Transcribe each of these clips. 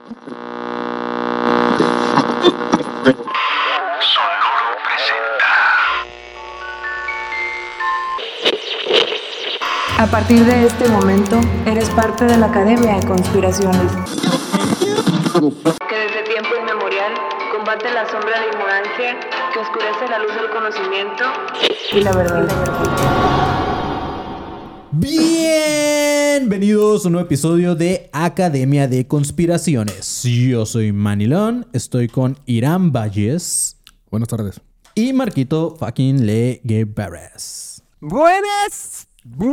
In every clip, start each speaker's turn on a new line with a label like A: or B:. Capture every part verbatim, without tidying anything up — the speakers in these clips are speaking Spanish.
A: Sonoro presenta.
B: A partir de este momento, eres parte de la Academia de Conspiraciones, que desde tiempo inmemorial combate la sombra de ignorancia que oscurece la luz del conocimiento y la verdad.
C: Bienvenidos a un nuevo episodio de Academia de Conspiraciones. Yo soy Manilón, estoy con Irán Valles.
D: Buenas tardes.
C: Y Marquito fucking Le Guevares.
E: Buenas,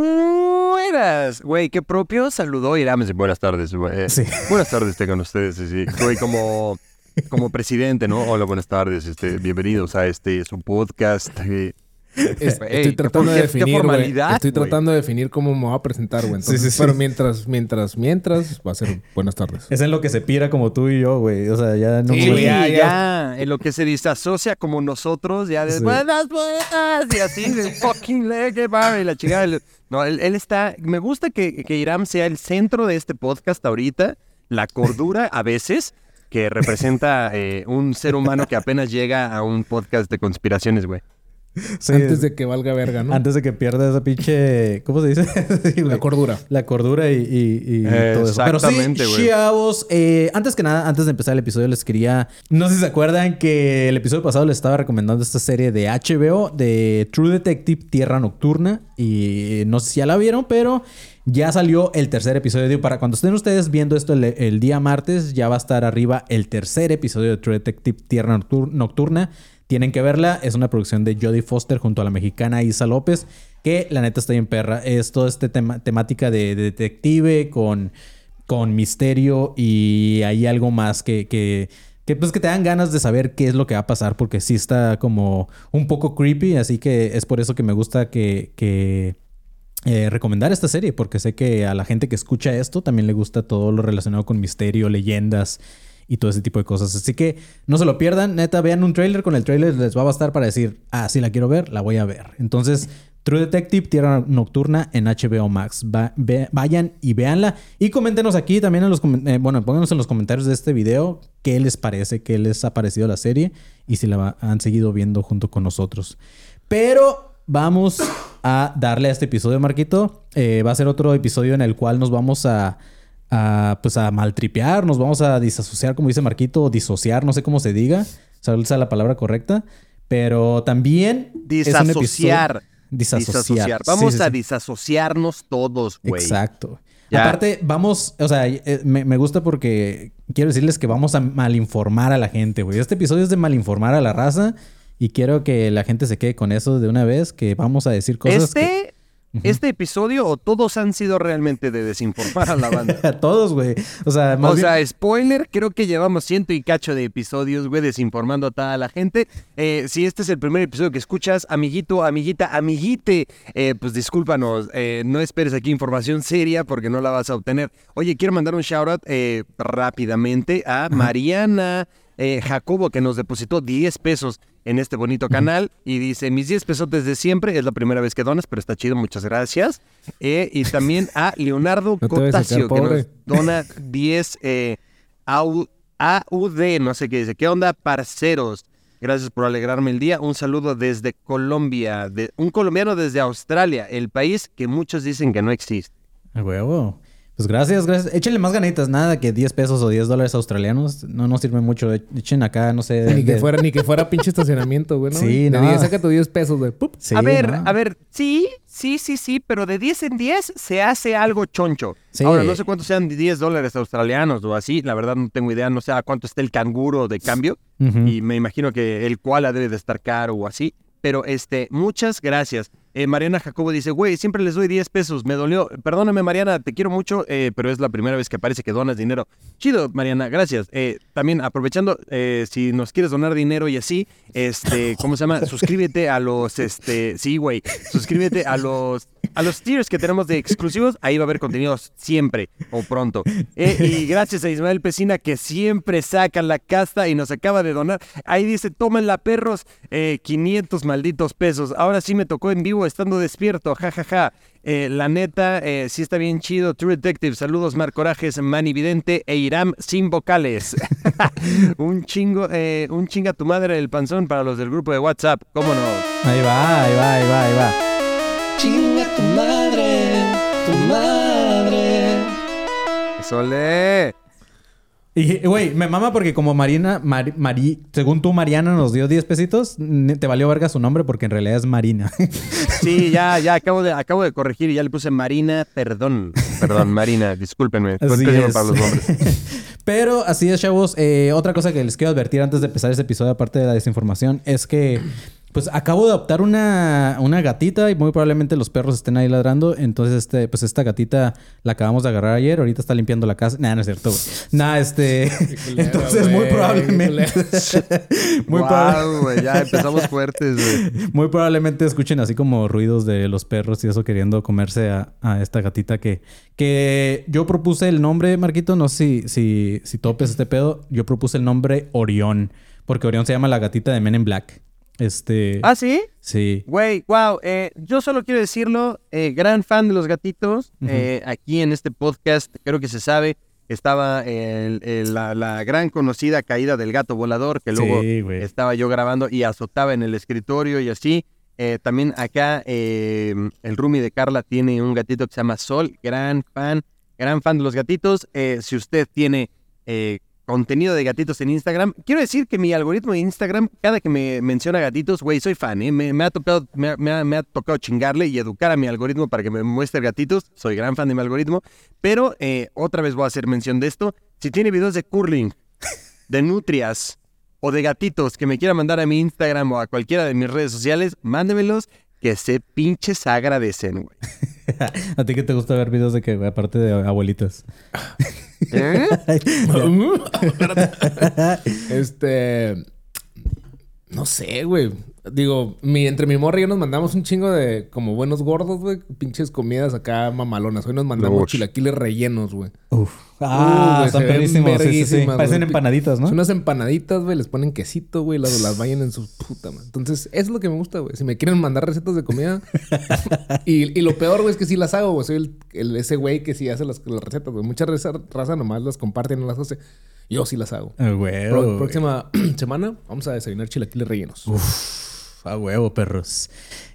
E: buenas. Güey, qué propio saludó Irán. Buenas tardes, güey.
C: Sí.
E: Buenas tardes tengan ustedes, sí, sí. Güey, como, como presidente, ¿no? Hola, buenas tardes. Este, bienvenidos a este, su podcast. Eh.
D: Es-
E: Güey,
D: estoy
E: qué
D: tratando
E: for-
D: de
E: qué- qué
D: definir, güey.
E: formalidad,
D: Estoy
E: güey.
D: tratando de definir cómo me voy a presentar, güey. Entonces,
C: Sí, sí, sí.
D: pero mientras, mientras, mientras, va a ser buenas tardes.
C: Es en lo que se pira como tú y yo, güey. O sea, ya no...
E: Sí,
D: güey,
E: ya,
D: ya,
E: ya. En lo que se desasocia como nosotros, ya de
C: Sí.
E: buenas, buenas, y así de fucking leg, bar, y la chingada. El- No, él, él está. Me gusta que, que Irán sea el centro de este podcast ahorita, la cordura a veces, que representa eh, un ser humano que apenas llega a un podcast de conspiraciones, güey.
C: Sí,
D: Antes de que valga verga, ¿no?
C: Antes de que pierda esa pinche... ¿Cómo se dice? Sí, güey.
D: La cordura.
C: La cordura y, y, y
E: Eh,
C: todo eso. Pero sí,
E: exactamente, güey.
C: chavos, eh, antes que nada, antes de empezar el episodio, les quería... No sé si se acuerdan que el episodio pasado les estaba recomendando esta serie de H B O de True Detective Tierra Nocturna. Y no sé si ya la vieron, pero ya salió el tercer episodio. Digo, para cuando estén ustedes viendo esto el, el día martes, ya va a estar arriba el tercer episodio de True Detective Tierra Noctur- Nocturna. Tienen que verla. Es una producción de Jodie Foster junto a la mexicana Isa López, que la neta está bien perra. Es toda esta tema- temática de, de detective con, con misterio y hay algo más que, que, que, pues, que te dan ganas de saber qué es lo que va a pasar, porque sí está como un poco creepy. Así que es por eso que me gusta que... que eh, recomendar esta serie, porque sé que a la gente que escucha esto también le gusta todo lo relacionado con misterio, leyendas y todo ese tipo de cosas. Así que no se lo pierdan. Neta, vean un tráiler. Con el tráiler les va a bastar para decir, ah, sí la quiero ver, la voy a ver. Entonces, True Detective Tierra Nocturna en H B O Max. Va- ve- vayan y véanla. Y coméntenos aquí también en los... comen- eh, bueno, pónganos en los comentarios de este video qué les parece, qué les ha parecido la serie y si la va- han seguido viendo junto con nosotros. Pero... vamos a darle a este episodio, Marquito. Eh, va a ser otro episodio en el cual nos vamos a, a, pues a maltripear, nos vamos a disasociar, como dice Marquito, o disociar, no sé cómo se diga, ¿sabes la palabra correcta? Pero también es un episodio...
E: Disasociar.
C: Disasociar.
E: Disasociar.
C: Sí,
E: Vamos
C: sí,
E: a
C: sí.
E: disasociarnos todos, güey.
C: Exacto.
E: Ya.
C: Aparte, vamos, o sea, eh, me, me gusta porque quiero decirles que vamos a malinformar a la gente, güey. Este episodio es de malinformar a la raza. Y quiero que la gente se quede con eso de una vez, que vamos a decir cosas
E: Este,
C: que... Ujú.
E: este episodio o todos han sido realmente de desinformar a la banda.
C: A todos, güey. O sea, más
E: O
C: bien...
E: sea, spoiler, creo que llevamos ciento y cacho de episodios, güey, desinformando a toda la gente. Eh, si este es el primer episodio que escuchas, amiguito, amiguita, amiguite, eh, pues discúlpanos, eh, no esperes aquí información seria porque no la vas a obtener. Oye, quiero mandar un shoutout eh, rápidamente a Mariana eh, Jacobo, que nos depositó diez pesos en este bonito canal y dice, mis diez pesotes de siempre, es la primera vez que donas, pero está chido, muchas gracias. Eh, y también a Leonardo
D: No te vayas a
E: Cotasio,
D: quedar
E: que
D: pobre.
E: nos dona diez eh, A U D, no sé qué dice. ¿Qué onda, parceros? Gracias por alegrarme el día. Un saludo desde Colombia, de, un colombiano desde Australia, el país que muchos dicen que no existe.
C: A huevo. Pues gracias, gracias. Échenle más ganitas. Nada que diez pesos o diez dólares australianos. No nos sirve mucho. Echen acá, no sé...
D: Ni que
C: de-
D: fuera, ni que fuera pinche estacionamiento, güey, ¿no?
C: Sí,
D: De
C: no.
D: diez, saca tus diez pesos, güey. ¡Pup!
C: Sí,
E: a ver,
C: ¿no?
E: a ver, sí, sí, sí, sí, pero de diez en diez se hace algo choncho.
C: Sí.
E: Ahora, no sé cuántos sean diez dólares australianos o así, la verdad no tengo idea, no sé a cuánto está el canguro de cambio,
C: Ujú.
E: y me imagino que el koala debe de estar caro o así, pero este, muchas gracias. Eh, Mariana Jacobo dice, güey, siempre les doy diez pesos, me dolió. Perdóname, Mariana, te quiero mucho, eh, pero es la primera vez que aparece que donas dinero. Chido, Mariana, gracias. Eh, también aprovechando, eh, si nos quieres donar dinero y así, este, ¿cómo se llama? Suscríbete a los, este, sí, güey, suscríbete a los, a los tiers que tenemos de exclusivos. Ahí va a haber contenidos siempre o pronto. Eh, y gracias a Ismael Pesina, que siempre saca la casta y nos acaba de donar. Ahí dice, tómenla, perros, eh, quinientos malditos pesos. Ahora sí me tocó en vivo estando despierto, jajaja. Ja, ja. Eh, la neta, eh, sí está bien chido. True Detective, saludos, Mar Corajes, Manny Vidente e Iram sin vocales. un chingo, eh, un chinga tu madre el panzón para los del grupo de WhatsApp. ¿Cómo no?
C: Ahí va, ahí va, ahí va, ahí va.
E: Chinga tu madre, tu madre. Sole.
C: Y, güey, me mama porque como Marina, Mari, Mari, según tú, Mariana nos dio diez pesitos, te valió verga su nombre porque en realidad es Marina.
E: Sí, ya, ya acabo de, acabo de corregir y ya le puse Marina, perdón. Perdón, Marina, discúlpenme.
C: Así es.
E: Para los nombres.
C: Pero así es, chavos. Eh, otra cosa que les quiero advertir antes de empezar este episodio, aparte de la desinformación, es que pues acabo de adoptar una, una gatita y muy probablemente los perros estén ahí ladrando. Entonces, este, pues esta gatita la acabamos de agarrar ayer. Ahorita está limpiando la casa. Nah, no es cierto, güey. Nah, este...
D: Culero,
C: entonces,
D: güey,
C: muy probablemente... muy,
E: Wow,
C: proba-
E: güey, ya empezamos fuertes, güey.
C: muy probablemente escuchen así como ruidos de los perros y eso queriendo comerse a, a esta gatita que... Que yo propuse el nombre, Marquito. No sé si, si, si topes este pedo. Yo propuse el nombre Orión. Porque Orión se llama la gatita de Men in Black. Este...
E: ¿Ah, sí?
C: Sí.
E: Güey, wow. Eh, yo solo quiero decirlo, eh, gran fan de los gatitos.
C: Ujú.
E: Eh, aquí en este podcast creo que se sabe que estaba el- el- la, la gran conocida caída del gato volador, que luego
C: Sí, güey.
E: estaba yo grabando y azotaba en el escritorio y así. Eh, también acá eh, el roomie de Carla tiene un gatito que se llama Sol. Gran fan, gran fan de los gatitos. Eh, si usted tiene... Eh, contenido de gatitos en Instagram. Quiero decir que mi algoritmo de Instagram, cada que me menciona gatitos, güey, soy fan, ¿eh? Me, me ha tocado, me, ha- me ha, me ha tocado chingarle y educar a mi algoritmo para que me muestre gatitos. Soy gran fan de mi algoritmo. Pero eh, otra vez voy a hacer mención de esto. Si tiene videos de curling, de nutrias o de gatitos que me quiera mandar a mi Instagram o a cualquiera de mis redes sociales, mándemelos que se pinches agradecen, güey.
C: ¿A ti que te gusta ver videos de que, aparte de abuelitas?
E: ¿Eh?
D: Este... No sé, güey. Digo, mi, entre mi morra y yo nos mandamos un chingo de... Como buenos gordos, güey. Pinches comidas acá mamalonas. Hoy nos mandamos
E: Uy.
D: chilaquiles rellenos, güey.
C: Uf. Ah,
D: güey,
C: están
D: se ven
C: perrísimos. Sí, sí, sí.
D: verguísimas,
C: Parecen
D: güey.
C: empanaditas, ¿no?
D: Son unas empanaditas, güey. Les ponen quesito, güey. Las, las vayan en su puta madre. Entonces, eso es lo que me gusta, güey. Si me quieren mandar recetas de comida... y, y lo peor, güey, es que sí las hago, güey. Soy el, el- ese güey que sí hace las, las recetas, güey. Mucha raza, raza nomás las comparte y no las hace. Yo sí las hago.
C: A huevo.
D: Pro-
C: güey.
D: próxima semana vamos a desayunar chilaquiles rellenos.
C: A huevo, perros.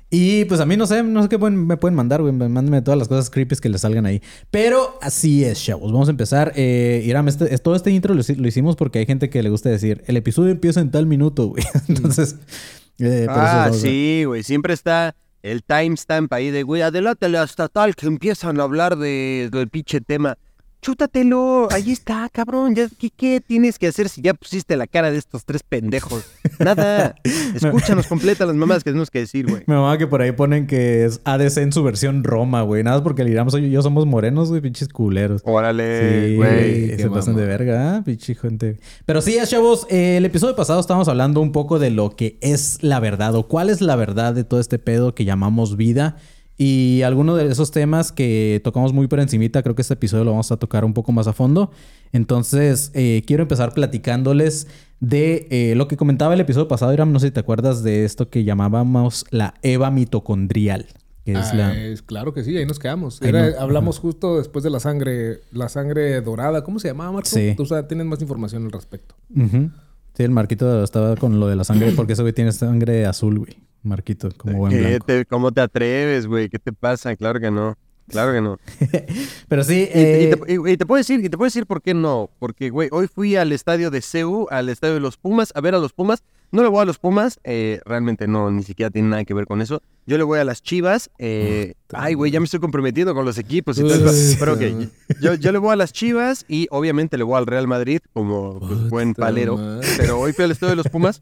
C: Y pues a mí no sé, no sé qué pueden- me pueden mandar, güey. Mándenme todas las cosas creepy que les salgan ahí. Pero así es, chavos. Vamos a empezar. Eh, Iram, este, es- todo este intro lo, hici- lo hicimos porque hay gente que le gusta decir, el episodio empieza en tal minuto, güey. Entonces, eh, por eso
E: Ah,
C: vamos a-
E: sí, güey. Siempre está el timestamp ahí de, güey, adelántale hasta tal que empiezan a hablar de, del pinche tema. Chútatelo, ahí está, cabrón. Ya, ¿qué, ¿Qué tienes que hacer si ya pusiste la cara de estos tres pendejos? Nada. Escúchanos completa las mamás que tenemos que decir, güey.
C: Mi mamá que por ahí ponen que es A D C en su versión Roma, güey. Nada más porque el Iram soy yo, yo somos morenos, güey. Pinches culeros.
E: Órale,
C: Sí,
E: güey.
C: güey,
D: qué
C: se pasan
D: mamá.
C: de verga, ¿eh? Pinche gente. Pero sí, ya, chavos, eh, el episodio pasado estábamos hablando un poco de lo que es la verdad o cuál es la verdad de todo este pedo que llamamos vida. Y algunos de esos temas que tocamos muy por encimita, creo que este episodio lo vamos a tocar un poco más a fondo. Entonces, eh, quiero empezar platicándoles de eh, lo que comentaba el episodio pasado, Iram. No sé si te acuerdas de esto que llamábamos la Eva mitocondrial. Que es
D: Ah,
C: la...
D: es- claro que sí, ahí nos quedamos.
C: Ahí
D: Era-
C: no-
D: hablamos justo después de la sangre, la sangre dorada. ¿Cómo se llamaba, Marco?
C: Sí.
D: Tú o sea, tienes más información al respecto.
C: Ujú. Sí, el Marquito estaba con lo de la sangre porque ese güey tiene sangre azul, güey. Marquito, como buen
E: ¿Qué
C: blanco.
E: te- ¿Cómo te atreves, güey? ¿Qué te pasa? Claro que no. Claro que no.
C: Pero sí,
E: Y,
C: eh,
E: y te, y- y te puedo decir, y te puedo decir por qué no. Porque, güey, hoy fui al estadio de C U, al estadio de los Pumas, a ver a los Pumas. No le voy a los Pumas, eh, realmente no, ni siquiera tiene nada que ver con eso. Yo le voy a las Chivas. eh, ay, güey, ya me estoy comprometiendo con los equipos y todo eso. Pero ok, yo, yo le voy a las Chivas y obviamente le voy al Real Madrid como pues, buen
D: Puta
E: palero.
D: madre.
E: Pero hoy fui al estadio de los Pumas.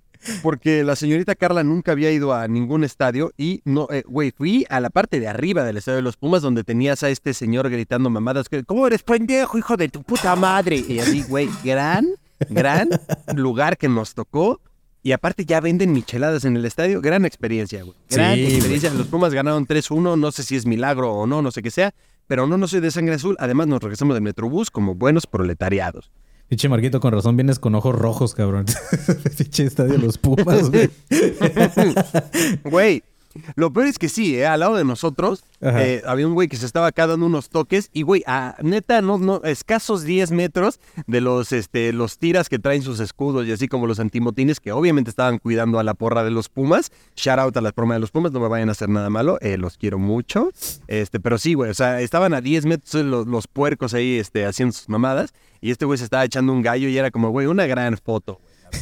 E: Porque la señorita Carla nunca había ido a ningún estadio y no, eh, güey, fui a la parte de arriba del estadio de los Pumas donde tenías a este señor gritando mamadas que, ¿cómo eres pendejo, hijo de tu puta madre? Y así, güey, gran, gran lugar que nos tocó. Y aparte ya venden micheladas en el estadio. Gran experiencia, güey. Gran
C: Sí,
E: experiencia. Los Pumas ganaron tres uno. No sé si es milagro o no, no sé qué sea. Pero no, no soy de sangre azul. Además nos regresamos del Metrobús como buenos proletariados.
C: pinche Marquito, con razón vienes con ojos rojos, cabrón. Pinche estadio de los Pumas, güey.
E: Güey, Lo peor es que sí, ¿eh? Al lado de nosotros eh, había un güey que se estaba acá dando unos toques y, güey, a neta, no, no, escasos diez metros de los, este, los tiras que traen sus escudos y así como los antimotines que obviamente estaban cuidando a la porra de los Pumas. Shout out a la porra de los Pumas, no me vayan a hacer nada malo, eh, los quiero mucho. Este, pero sí, güey, o sea, estaban a diez metros los, los puercos ahí este, haciendo sus mamadas y este güey se estaba echando un gallo y era como, güey, una gran foto.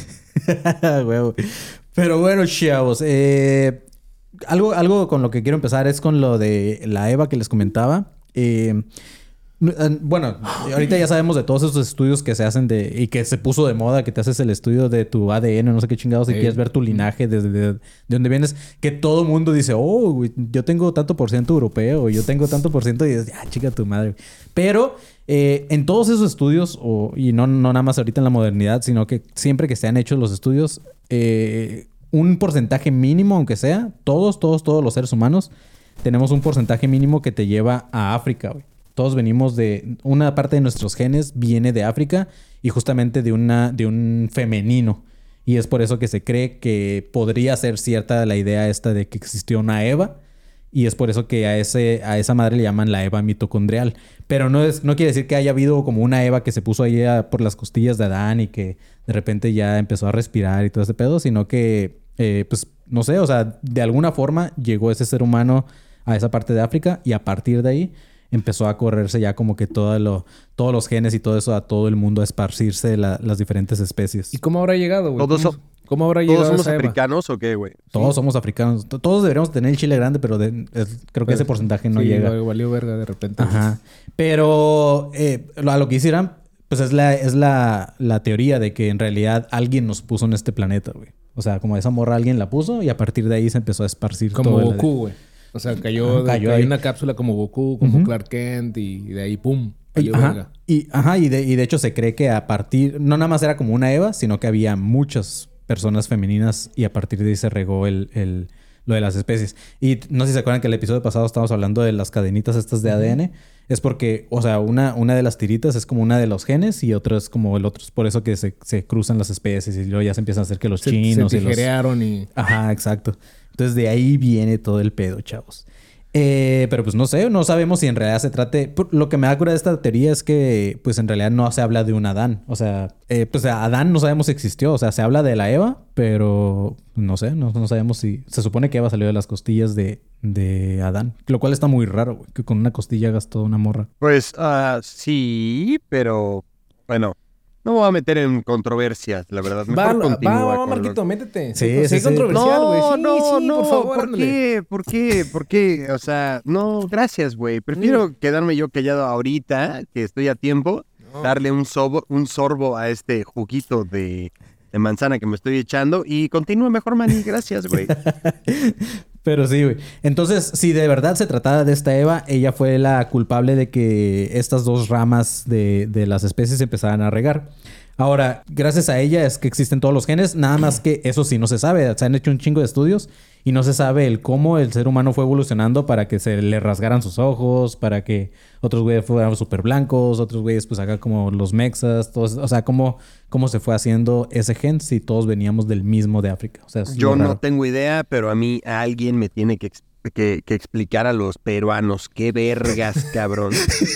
C: Güey. Pero bueno, chavos, eh... Algo, algo con lo que quiero empezar es con lo de la EVA que les comentaba. Eh, bueno, ahorita ya sabemos de todos esos estudios que se hacen de y que se puso de moda, que te haces el estudio de tu A D N, no sé qué chingados, si sí. quieres ver tu linaje desde de, de donde vienes, que todo el mundo dice, oh, güey, yo tengo tanto por ciento europeo, yo tengo tanto por ciento y dices, ah, chica tu madre. Pero eh, en todos esos estudios, o, y no, no nada más ahorita en la modernidad, sino que siempre que se han hecho los estudios, eh, un porcentaje mínimo, aunque sea, todos, todos, todos los seres humanos, tenemos un porcentaje mínimo que te lleva a África, güey. Todos venimos de... Una parte de nuestros genes viene de África y justamente de, una, de un femenino. Y es por eso que se cree que podría ser cierta la idea esta de que existió una Eva. Y es por eso que a, ese, a esa madre le llaman la Eva mitocondrial. Pero no, es, no quiere decir que haya habido como una Eva que se puso ahí a, por las costillas de Adán y que de repente ya empezó a respirar y todo ese pedo, sino que... Eh, pues no sé, o sea, de alguna forma llegó ese ser humano a esa parte de África y a partir de ahí empezó a correrse ya como que todo lo, todos los genes y todo eso a todo el mundo, a esparcirse la, las diferentes especies.
D: ¿Y cómo habrá llegado, güey?
E: Todos,
D: ¿Cómo, ¿Cómo habrá llegado
E: ¿Todos somos
D: esa Eva?
E: africanos o qué, güey?
C: Todos
D: Sí.
C: somos africanos. Todos deberíamos tener el chile grande, pero de, es, creo que
D: Pues,
C: ese porcentaje no
D: sí,
C: llega.
D: Valió verga de repente.
C: Ajá. Pero eh, a lo que hicieran, pues es la, es la, la teoría de que en realidad alguien nos puso en este planeta, güey. O sea, como esa morra alguien la puso y a partir de ahí se empezó a esparcir
D: Como
C: todo.
D: Goku, güey. O sea, cayó,
C: Ajá, cayó
D: cayó
C: ahí.
D: una cápsula como Goku, como
C: Uh-huh.
D: Clark Kent y de ahí ¡pum!
C: Y,
D: Valió
C: ajá,
D: verga.
C: y, ajá, y, de, y de hecho se cree que a partir... No nada más era como una Eva, sino que había muchas personas femeninas y a partir de ahí se regó el, el, lo de las especies. Y no sé si se acuerdan que el episodio pasado estábamos hablando de las cadenitas estas de A D N. Es porque, o sea, una, una de las tiritas es como una de los genes y otra es como el otro. Es por eso que se, se cruzan las especies y luego ya se empiezan a hacer que los
D: Se,
C: chinos
D: se
C: y los...
D: tijerearon y...
C: Ajá, exacto. Entonces de ahí viene todo el pedo, chavos. Eh, pero pues no sé, no sabemos si en realidad se trate... Lo que me da cura de esta teoría es que pues en realidad no se habla de un Adán. O sea, eh, pues Adán no sabemos si existió. O sea, se habla de la Eva, pero no sé, no, no sabemos si... Se supone que Eva salió de las costillas de, de Adán. Lo cual está muy raro, güey. Que con una costilla hagas toda una morra.
E: Pues uh, sí, pero bueno, no me voy a meter en controversias, la verdad. Mejor
D: Va,
E: continúa
D: va, va,
E: con
D: Marquito,
E: los-
D: métete.
C: Sí,
D: Sí,
C: sí,
D: sí,
C: sí.
D: controversial, güey.
E: No,
D: Sí,
E: no,
D: sí,
E: no,
D: por favor,
E: ¿por
D: ándale.
E: qué? ¿Por qué? ¿Por qué? O sea, no, gracias, güey. Prefiero quedarme yo callado ahorita, que estoy a tiempo,
D: No.
E: darle un sorbo, un sorbo a este juguito de, de manzana que me estoy echando y continúa mejor, Manny. Gracias, güey.
C: Pero sí, güey. Entonces, si de verdad se trataba de esta Eva, ella fue la culpable de que estas dos ramas de, de las especies empezaran a regar. Ahora, gracias a ella es que existen todos los genes, nada más que eso sí no se sabe. Se han hecho un chingo de estudios y no se sabe el cómo el ser humano fue evolucionando para que se le rasgaran sus ojos, para que otros güeyes fueran súper blancos, otros güeyes pues acá como los mexas, todos, o sea, cómo, cómo se fue haciendo ese gen si todos veníamos del mismo de África. O sea, es
E: Yo
C: lo
E: no
C: raro.
E: tengo idea, pero a mí alguien me tiene que, ex- que, que explicar a los peruanos qué vergas, cabrón.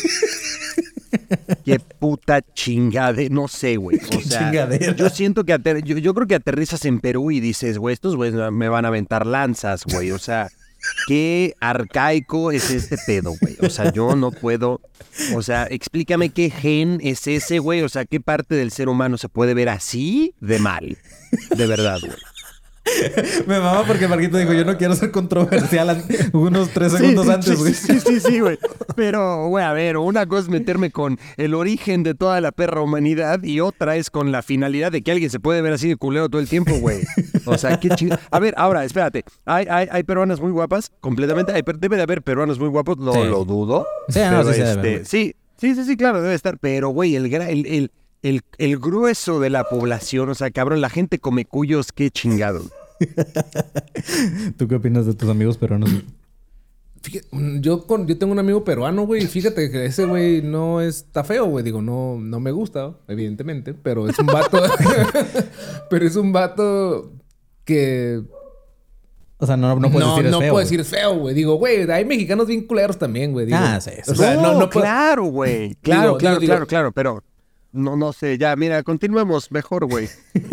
E: Qué puta chingade, no sé, güey. O sea,
C: chingadera.
E: yo siento que ater- yo, yo creo que aterrizas en Perú y dices, güey, estos güeyes me van a aventar lanzas, güey. O sea, qué arcaico es este pedo, güey. O sea, yo no puedo. O sea, explícame qué gen es ese, güey. O sea, qué parte del ser humano se puede ver así de mal. De verdad, güey.
C: Me mama porque Marquito dijo, yo no quiero ser controversial an- unos tres
E: Sí,
C: segundos
E: sí,
C: antes, güey.
E: Sí, sí, sí, güey. Pero, güey, a ver, una cosa es meterme con el origen de toda la perra humanidad y otra es con la finalidad de que alguien se puede ver así de culero todo el tiempo, güey. O sea, qué chingada. A ver, ahora, espérate. Hay, hay, hay peruanas muy guapas, completamente. Hay, per- debe de haber peruanos muy guapos, no
C: Sí.
E: lo dudo.
C: Sí, no,
E: pero
C: sí se debe,
E: este,
C: güey.
E: sí, sí, sí, sí, claro, debe estar. Pero, güey, el, gra- el, el, el, el grueso de la población, o sea, cabrón, la gente come cuyos, qué chingado.
C: ¿Tú qué opinas de tus amigos peruanos?
D: Fíjate, mm, yo, con, yo tengo un amigo peruano, güey. Y fíjate que ese güey no está feo, güey. Digo, no, no me gusta, evidentemente. Pero es un vato... pero es un vato que...
C: O sea, no, no puedes
D: no,
C: decir es
D: no
C: feo.
D: puedo
C: güey.
D: decir feo, güey. Digo, güey, hay mexicanos bien culeros también, güey. Digo,
C: Ah, sí, sí.
D: O sea,
E: no,
D: no, no puedo-
E: claro, güey. Claro,
D: Digo,
E: claro,
D: digo,
E: claro,
D: digo-
E: claro. Pero no, no sé. Ya, mira, continuemos mejor, güey.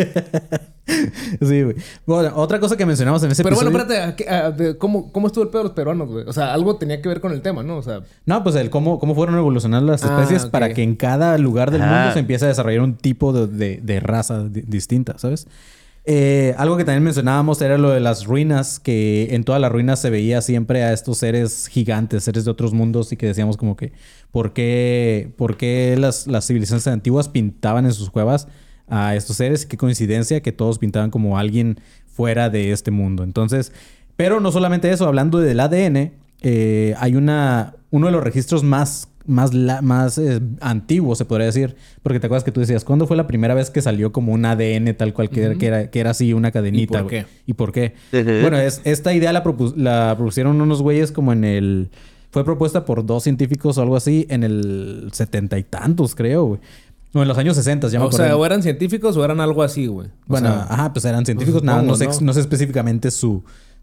C: Sí, güey. Bueno, otra cosa que mencionamos en ese
D: Pero bueno,
C: episodio...
D: espérate, ¿a qué- a- de ¿cómo, ¿cómo estuvo el pedo de los peruanos, güey? O sea, algo tenía que ver con el tema, ¿no? O sea,
C: No, pues el cómo, cómo fueron evolucionando las
D: Ah,
C: especies
D: ok.
C: para que en cada lugar del
E: Ah.
C: mundo se empiece a desarrollar un tipo de, de- de raza di- distinta, ¿sabes? Eh, algo que también mencionábamos era lo de las ruinas, que en todas las ruinas se veía siempre a estos seres gigantes, seres de otros mundos, y que decíamos como que, ¿por qué, por qué las, las civilizaciones antiguas pintaban en sus cuevas a estos seres? Qué coincidencia que todos pintaban como alguien fuera de este mundo. Entonces, pero no solamente eso, hablando del A D N, eh, hay una, uno de los registros más, más, la- más eh, antiguos, se podría decir, porque te acuerdas que tú decías, ¿cuándo fue la primera vez que salió como un A D N tal cual que, era, que, era, que era así una cadenita?
D: ¿Y por
C: güey?
D: qué?
C: ¿Y por qué?
E: Ujú.
C: Bueno, es, esta idea la, propus- la propusieron unos güeyes como en el... Fue propuesta por dos científicos o algo así en el setenta y tantos, creo, güey. No, en los años sesenta, ya me
D: o
C: acordé.
D: sea, o eran científicos o eran algo así, güey. O
C: Bueno,
D: sea,
C: ajá, pues eran científicos,
D: pues
C: nada, no,
D: supongo,
C: sé,
D: ¿no?
C: no sé específicamente su...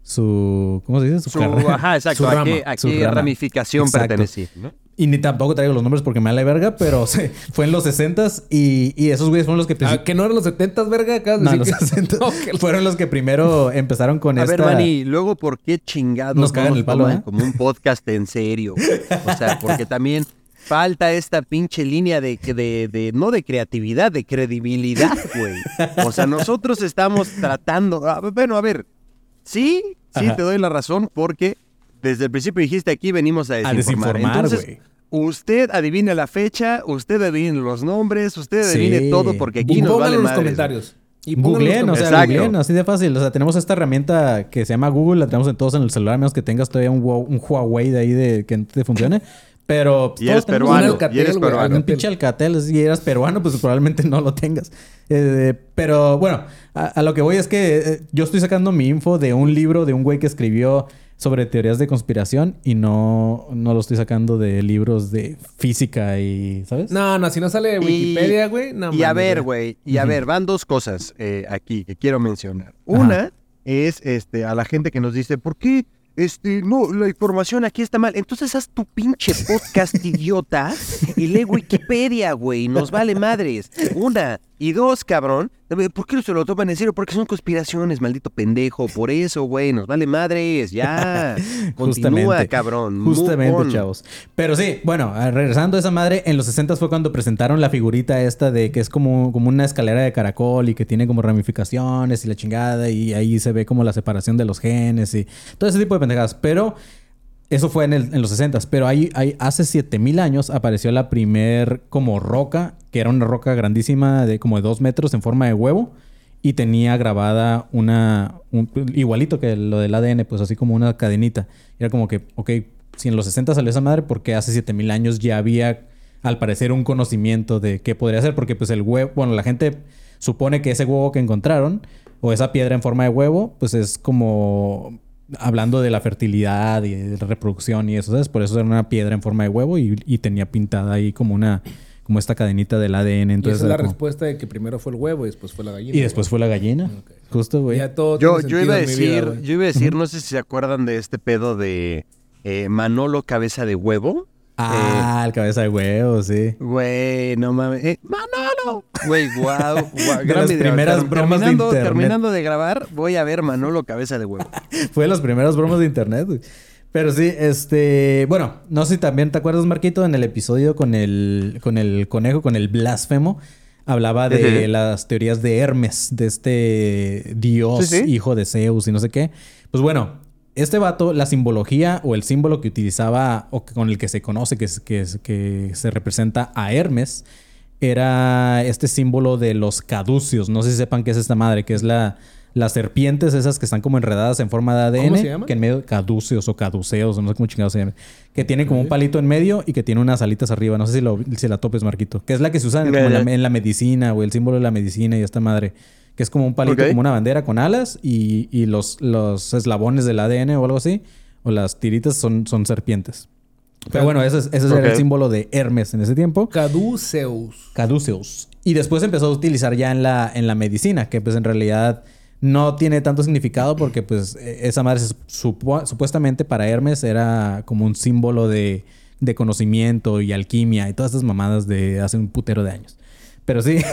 C: su ¿cómo se dice? Su,
E: Su,
C: carrera.
E: ajá, exacto.
D: Su
E: ¿A
D: rama,
E: qué, a
C: su
E: qué
C: rama.
E: ramificación
C: Exacto.
E: pertenecía? ¿No?
C: Y ni tampoco traigo los nombres porque me da la verga, pero sí, fue en los sesentas y, y esos güeyes fueron los que...
D: Ah, ¿que no eran los setentas, verga? Acabas de
C: No,
D: decir
C: los
D: que-
C: sesentas
D: No, que-
C: fueron los que primero empezaron con
E: A
C: esta...
E: ver, Manny, luego, ¿por qué chingados
C: Nos
E: no
C: cagan
E: nos
C: el palo,
E: toman
C: ¿eh?
E: como un podcast en serio? O sea, porque también falta esta pinche línea de, de, de no de creatividad, de credibilidad, güey. O sea, nosotros estamos tratando... ah, bueno, a ver, sí, sí
C: Ajá.
E: te doy la razón porque desde el principio dijiste aquí venimos a
C: A
E: desinformar.
C: desinformar,
E: Entonces,
C: güey.
E: usted adivine la fecha, usted adivine los nombres, usted adivine
C: Sí.
E: todo porque aquí
D: Y
E: nos
D: pónganlo
E: vale
D: en los
E: madres, güey.
D: comentarios. Y pónganlo en los
C: Googleen, o sea,
E: Exacto.
C: googleen, así de fácil. O sea, tenemos esta herramienta que se llama Google, la tenemos en todos en el celular, a menos que tengas todavía un, Hua- un Huawei de ahí de que no te funcione. Pero
E: Y
C: todos
E: eres
C: tenemos
E: peruano,
C: un
D: Alcatel,
E: y eres
D: güey,
E: peruano.
C: Un pinche Alcatel, si eras peruano, pues probablemente no lo tengas. Eh, pero bueno, a, a lo que voy es que eh, yo estoy sacando mi info de un libro de un güey que escribió sobre teorías de conspiración y no, no lo estoy sacando de libros de física y, ¿sabes?
D: No, no, si no sale de Wikipedia, güey, no
E: Y a
D: mames,
E: ver, güey, y a
C: Ujú.
E: ver, van dos cosas eh, aquí que quiero mencionar. Una es este a la gente que nos dice, ¿por qué? Este, no, la información aquí está mal. Entonces haz tu pinche podcast, idiota, y lee Wikipedia, güey. Nos vale madres. Una. Y dos, cabrón. ¿Por qué no se lo toman en serio? Porque son conspiraciones, maldito pendejo. Por eso, güey, nos vale madres. Ya. Continúa,
C: Justamente.
E: cabrón. Move
C: Justamente,
E: on.
C: chavos. Pero sí, bueno, eh, regresando a esa madre, en los sesenta fue cuando presentaron la figurita esta de que es como, como una escalera de caracol y que tiene como ramificaciones y la chingada, y ahí se ve como la separación de los genes y todo ese tipo de pendejadas. Pero eso fue en, el- en los sesenta, pero ahí, ahí hace siete mil años apareció la primer como roca, que era una roca grandísima de como de dos metros en forma de huevo. Y tenía grabada una... un- igualito que lo del A D N, pues así como una cadenita. Era como que, ok, si en los sesenta salió esa madre, ¿por qué hace siete mil años ya había, al parecer, un conocimiento de qué podría ser? Porque pues el huevo... Bueno, la gente supone que ese huevo que encontraron, o esa piedra en forma de huevo, pues es como... Hablando de la fertilidad y de la reproducción y eso, ¿sabes? Por eso era una piedra en forma de huevo y, y tenía pintada ahí como una... Como esta cadenita del A D N.
D: Y
C: Entonces
D: esa es la
C: era como-
D: respuesta de que primero fue el huevo y después fue la gallina.
C: Y después fue la gallina.
D: Ok.
C: Justo, güey.
D: Ya todo
E: Yo,
D: tiene
E: yo
D: sentido
E: iba a
D: en mi
E: decir,
D: vida, güey.
E: yo iba a decir, no sé si se acuerdan de este pedo de eh, Manolo Cabeza de Huevo.
C: Ah, el cabeza de huevo, sí.
E: Güey, no mames. Eh, ¡Manolo! Güey, guau. guau,
C: De
E: gran
C: las
E: video.
C: primeras
E: Ter-
C: bromas de
E: terminando,
C: internet.
E: terminando de grabar, voy a ver Manolo Cabeza de Huevo.
C: Fue de las primeras bromas de internet, güey. Pero sí, este... Bueno, no sé si también te acuerdas, Marquito, en el episodio con el, con el conejo, con el blasfemo, hablaba de
E: Ujú.
C: las teorías de Hermes, de este dios,
E: Sí, sí.
C: hijo de Zeus y no sé qué. Pues bueno, este vato, la simbología o el símbolo que utilizaba o que- con el que se conoce, que, es- que, es- que se representa a Hermes, era este símbolo de los caduceos. No sé si sepan qué es esta madre, que es la... Las serpientes esas que están como enredadas en forma de A D N.
D: ¿Cómo se llaman?
C: Que en medio... Caduceos o caduceos, o no sé cómo chingados se llaman. Que tiene como un palito en medio y que tiene unas alitas arriba. No sé si, lo, si la topes, Marquito. Que es la que se usa en, como en, la, en la medicina, o el símbolo de la medicina y esta madre. Que es como un palito,
E: Ok.
C: como una bandera con alas y, y los, los eslabones del A D N o algo así. O las tiritas son, son serpientes. Pero bueno, ese, es- ese era
E: Ok.
C: el símbolo de Hermes en ese tiempo.
D: Caduceus.
C: Caduceus. Y después empezó a utilizar ya en la, en la medicina, que pues en realidad no tiene tanto significado porque pues esa madre supu- supuestamente para Hermes era como un símbolo de, de conocimiento y alquimia y todas estas mamadas de hace un putero de años. Pero sí.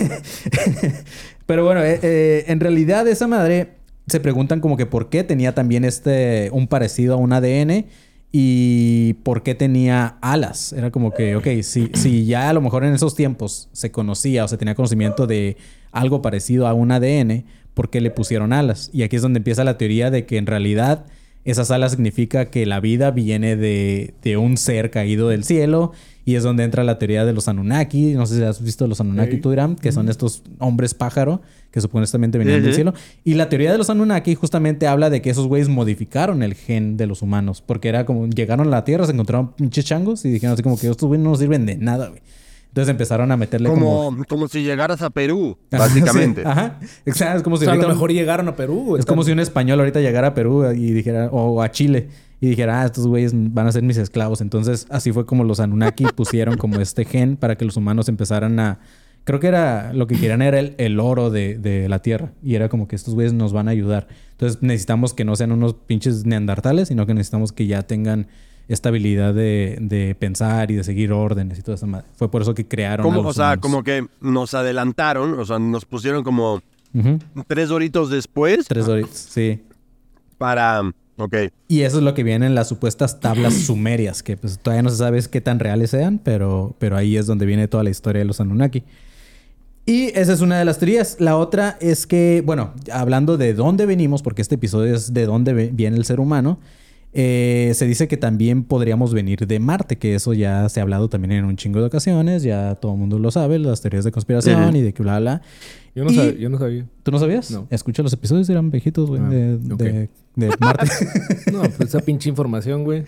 C: Pero bueno, eh, eh, en realidad esa madre se preguntan como que por qué tenía también este un parecido a un A D N y por qué tenía alas. Era como que, ok, si, si ya a lo mejor en esos tiempos se conocía o se tenía conocimiento de algo parecido a un A D N, ¿por qué le pusieron alas? Y aquí es donde empieza la teoría de que en realidad esas alas significa que la vida viene de, de un ser caído del cielo. Y es donde entra la teoría de los Anunnaki. No sé si has visto los Anunnaki,
D: Sí.
C: tú, Iram, que son estos hombres pájaro que supuestamente venían
E: Sí,
C: del
E: sí.
C: cielo. Y la teoría de los Anunnaki justamente habla de que esos güeyes modificaron el gen de los humanos. Porque era como... Llegaron a la Tierra, se encontraron pinches changos y dijeron así como que estos güeyes no nos sirven de nada, güey. Entonces empezaron a meterle como...
E: Como, como si llegaras a Perú, básicamente.
C: Sí, ajá. Exacto. Es como si
D: O sea, a lo
C: ahorita-
D: mejor llegaron a Perú, güey.
C: es como si un español ahorita llegara a Perú y dijera... O a Chile. Y dijera, ah, estos güeyes van a ser mis esclavos. Entonces, así fue como los Anunnaki pusieron como este gen para que los humanos empezaran a... Creo que era... Lo que querían era el, el oro de, de la Tierra. Y era como que estos güeyes nos van a ayudar. Entonces, necesitamos que no sean unos pinches neandertales, sino que necesitamos que ya tengan esta habilidad de, de pensar y de seguir órdenes y toda esa madre. Fue por eso que crearon a
E: Como,
C: los
E: o sea,
C: humanos.
E: como que nos adelantaron, o sea, nos pusieron como
C: Ujú.
E: tres horitos después
C: Tres horitos, sí.
E: para... Ok.
C: Y eso es lo que viene en las supuestas tablas sumerias, que pues todavía no se sabe qué tan reales sean, pero, pero ahí es donde viene toda la historia de los Anunnaki. Y esa es una de las teorías. La otra es que, bueno, hablando de dónde venimos, porque este episodio es de dónde ve- viene el ser humano, eh, se dice que también podríamos venir de Marte, que eso ya se ha hablado también en un chingo de ocasiones, ya todo el mundo lo sabe, las teorías de conspiración
E: Ujú.
C: y de que bla, bla.
D: Yo no,
C: Y-
D: sab- yo no sabía.
C: ¿Tú no sabías?
D: No.
C: Escucha los episodios, eran viejitos, güey,
D: Ah,
C: de,
D: ok.
C: de, de Marte.
D: No, pues esa pinche información, güey.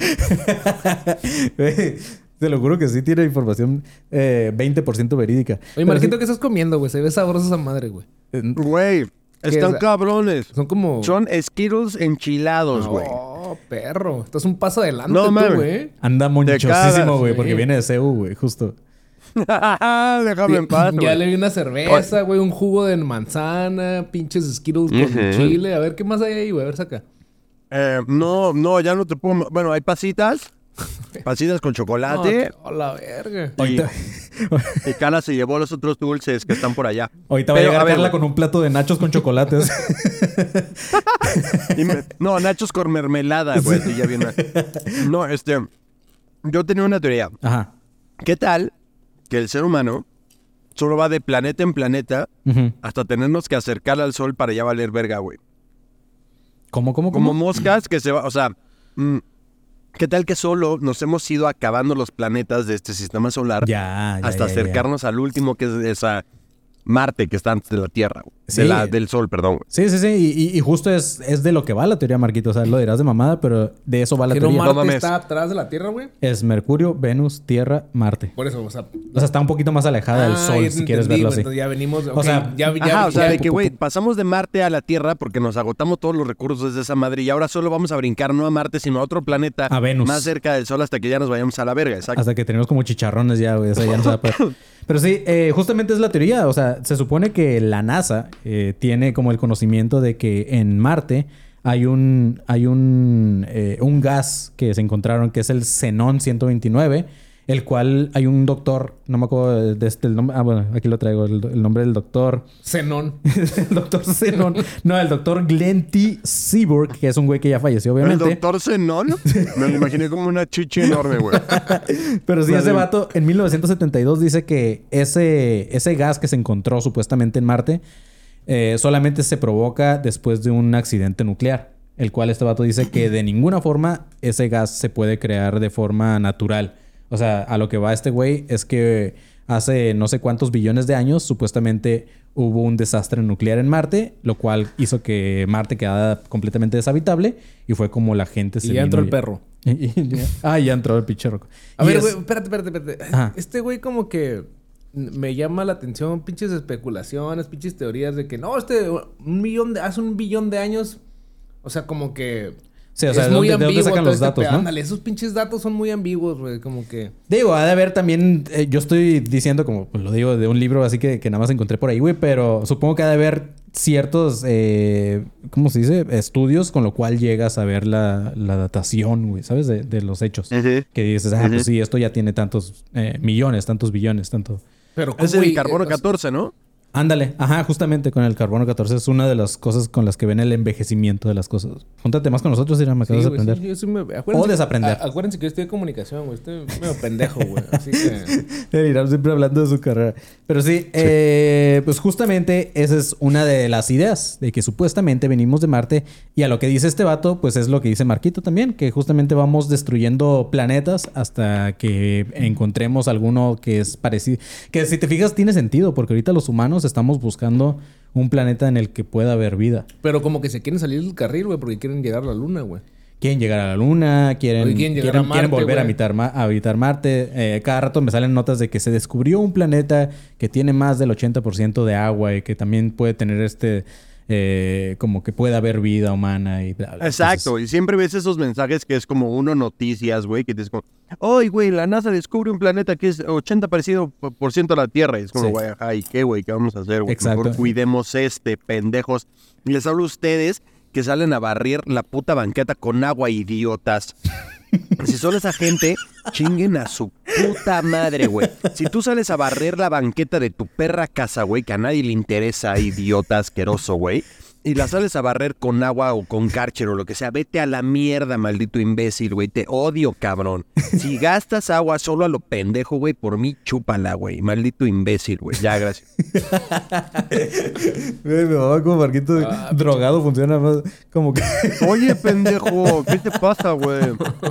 C: Güey, te lo juro que sí tiene información eh, veinte por ciento verídica.
D: Oye,
C: Pero
D: Marquito,
C: sí-
D: ¿qué estás comiendo, güey? Se ve sabrosa esa madre, güey.
C: eh,
E: Güey, están
D: es?
E: cabrones.
D: Son como...
E: Son Skittles enchilados, güey.
D: Oh, perro. Estás un paso adelante
E: No,
D: tú,
E: mames.
D: güey.
C: anda
E: cagas,
C: monchosísimo, güey,
D: sí.
C: porque viene de C U, güey, justo.
E: Déjame en paz,
D: Ya
E: güey.
D: le vi una cerveza, güey, un jugo de manzana, pinches Skittles con
E: Ujú.
D: chile. A ver, ¿qué más hay ahí, güey? A ver, saca.
E: Eh, no, no, ya no te puedo... Bueno, hay pasitas. Pasitas con chocolate.
D: Oh, la verga.
E: y, y Carla se llevó los otros dulces que están por allá.
C: Ahorita va a
E: Pero,
C: llegar
E: a ver,
C: Carla
E: güey.
C: con un plato de nachos con chocolates.
E: Y me- no, nachos con mermelada, güey. sí, ya viene. No, este... Yo tenía una teoría.
C: Ajá.
E: ¿Qué tal que el ser humano solo va de planeta en planeta
C: Ujú.
E: hasta tenernos que acercar al sol para ya valer verga, güey?
C: ¿Cómo, cómo,
E: Como
C: cómo?
E: moscas que se va... O sea... mm, ¿qué tal que solo nos hemos ido acabando los planetas de este sistema solar
C: Ya, ya,
E: hasta
C: ya, ya.
E: acercarnos al último, que es esa Marte, que está antes de la Tierra, güey?
C: Sí.
E: De la, del Sol, perdón, güey.
C: Sí, sí, sí. Y, y- y justo es, es de lo que va la teoría, Marquito. O sea, lo dirás de mamada, pero de eso va la
D: ¿Que no
C: teoría.
D: Marte
E: mames.
D: está atrás de la Tierra, güey?
C: Es Mercurio, Venus, Tierra, Marte.
D: Por eso, o sea...
C: O sea, está un poquito más alejada del
D: Ah,
C: Sol,
D: ya
C: si
D: te
C: quieres
D: entendí,
C: verlo
D: güey.
C: así.
D: Entonces ya venimos...
C: O
D: ok,
C: sea,
D: ya, ya,
E: Ajá, o sea,
D: ya-
E: de que, güey, pasamos de Marte a la Tierra porque nos agotamos todos los recursos de esa madre y ahora solo vamos a brincar no a Marte, sino a otro planeta
C: A Venus.
E: más cerca del Sol hasta que ya nos vayamos a la verga, exacto.
C: Hasta que tenemos como chicharrones ya, güey. O sea, ya no se va a poder. Pero sí, eh, justamente es la teoría. O sea, se supone que la NASA eh, tiene como el conocimiento de que en Marte hay un, hay un, eh, un gas que se encontraron que es el xenón ciento veintinueve, el cual hay un doctor, no me acuerdo de este el nombre. Ah, bueno, aquí lo traigo, el, el nombre del doctor.
D: Xenón.
C: el doctor Xenón. No, el doctor Glenn T. Seaborg, que es un güey que ya falleció,
E: ¿El
C: obviamente.
E: doctor Zenón? Me lo imaginé como una chichi enorme, güey.
C: Pero sí,
E: Vale.
C: ese vato en mil novecientos setenta y dos dice que ese, ese gas que se encontró supuestamente en Marte eh, solamente se provoca después de un accidente nuclear. El cual este vato dice que de ninguna forma ese gas se puede crear de forma natural. O sea, a lo que va este güey es que hace no sé cuántos billones de años supuestamente hubo un desastre nuclear en Marte, lo cual hizo que Marte quedara completamente deshabitable y fue como la gente se
D: Y ya entró
C: vino
D: el perro.
C: y- y- ah, ya entró el pinche roco.
D: A
C: Y
D: ver,
C: es-
D: güey, espérate, espérate, espérate.
C: Ajá.
D: Este güey como que me llama la atención pinches especulaciones, pinches teorías de que no, este un millón de hace un billón de años, o sea, como que
C: Sí, o sea,
D: es
C: ¿de
D: muy
C: dónde- de dónde
D: ambiguo
C: sacan
D: todo
C: los
D: este
C: datos,
D: pedo.
C: no?
D: Ándale, esos pinches datos son muy ambiguos, güey, como que
C: Digo, ha de haber también... eh, yo estoy diciendo como... Pues lo digo de un libro así que, que nada más encontré por ahí, güey. Pero supongo que ha de haber ciertos, eh, ¿cómo se dice? Estudios con lo cual llegas a ver la, la datación, güey, ¿sabes? De, de los hechos.
E: Ujú.
C: Que dices, ah,
E: Ujú.
C: pues sí, esto ya tiene tantos eh, millones, tantos billones, tanto...
D: Pero
E: Es
D: güey,
E: el carbono
D: eh, o sea,
E: catorce, ¿no?
C: Ándale, ajá, justamente con el carbono catorce es una de las cosas con las que ven el envejecimiento de las cosas. Júntate más con nosotros, Ira, me acabas
D: Sí,
C: de
D: güey,
C: aprender.
D: sí, yo sí me-
C: O
D: acuérdense que-
C: desaprender.
D: a- acuérdense que yo estoy de comunicación, güey. Estoy medio pendejo, güey. Así que...
C: El Irán siempre hablando de su carrera. Pero sí, eh, pues justamente esa es una de las ideas, de que supuestamente venimos de Marte. Y a lo que dice este vato, pues es lo que dice Marquito también, que justamente vamos destruyendo planetas hasta que encontremos alguno que es parecido. Que si te fijas tiene sentido, porque ahorita los humanos estamos buscando un planeta en el que pueda haber vida.
D: Pero como que se quieren salir del carril, güey, porque quieren llegar a la luna, güey.
C: Quieren llegar a la Luna, quieren,
D: Oye, quieren
C: quieren,
D: llegar a Marte,
C: quieren volver a
D: güey.
C: habitar, Ma- a habitar Marte. Eh, cada rato me salen notas de que se descubrió un planeta que tiene más del ochenta por ciento de agua y que también puede tener este... eh, como que puede haber vida humana y bla, bla.
E: Exacto,
C: Entonces,
E: y siempre ves esos mensajes que es como uno noticias, güey, que te es como, ¡ay, güey, la NASA descubre un planeta que es ochenta parecido por ciento a la Tierra! Y es como,
C: Sí.
E: güey, ajá, ¿y qué, güey? ¿Qué vamos a hacer, güey?
C: Exacto.
E: Mejor cuidemos este, pendejos. Y les hablo a ustedes que salen a barrer la puta banqueta con agua, idiotas. Si son esa gente, chinguen a su puta madre, güey. Si tú sales a barrer la banqueta de tu perra casa, güey, que a nadie le interesa, idiota asqueroso, güey, y la sales a barrer con agua o con Karcher o lo que sea, vete a la mierda, maldito imbécil, güey. Te odio, cabrón. Si gastas agua solo a lo pendejo, güey, por mí, chúpala, güey. Maldito imbécil, güey. Ya, gracias.
C: güey, me va como Marquito drogado, funciona más como que...
E: Oye, pendejo, ¿qué te pasa, güey?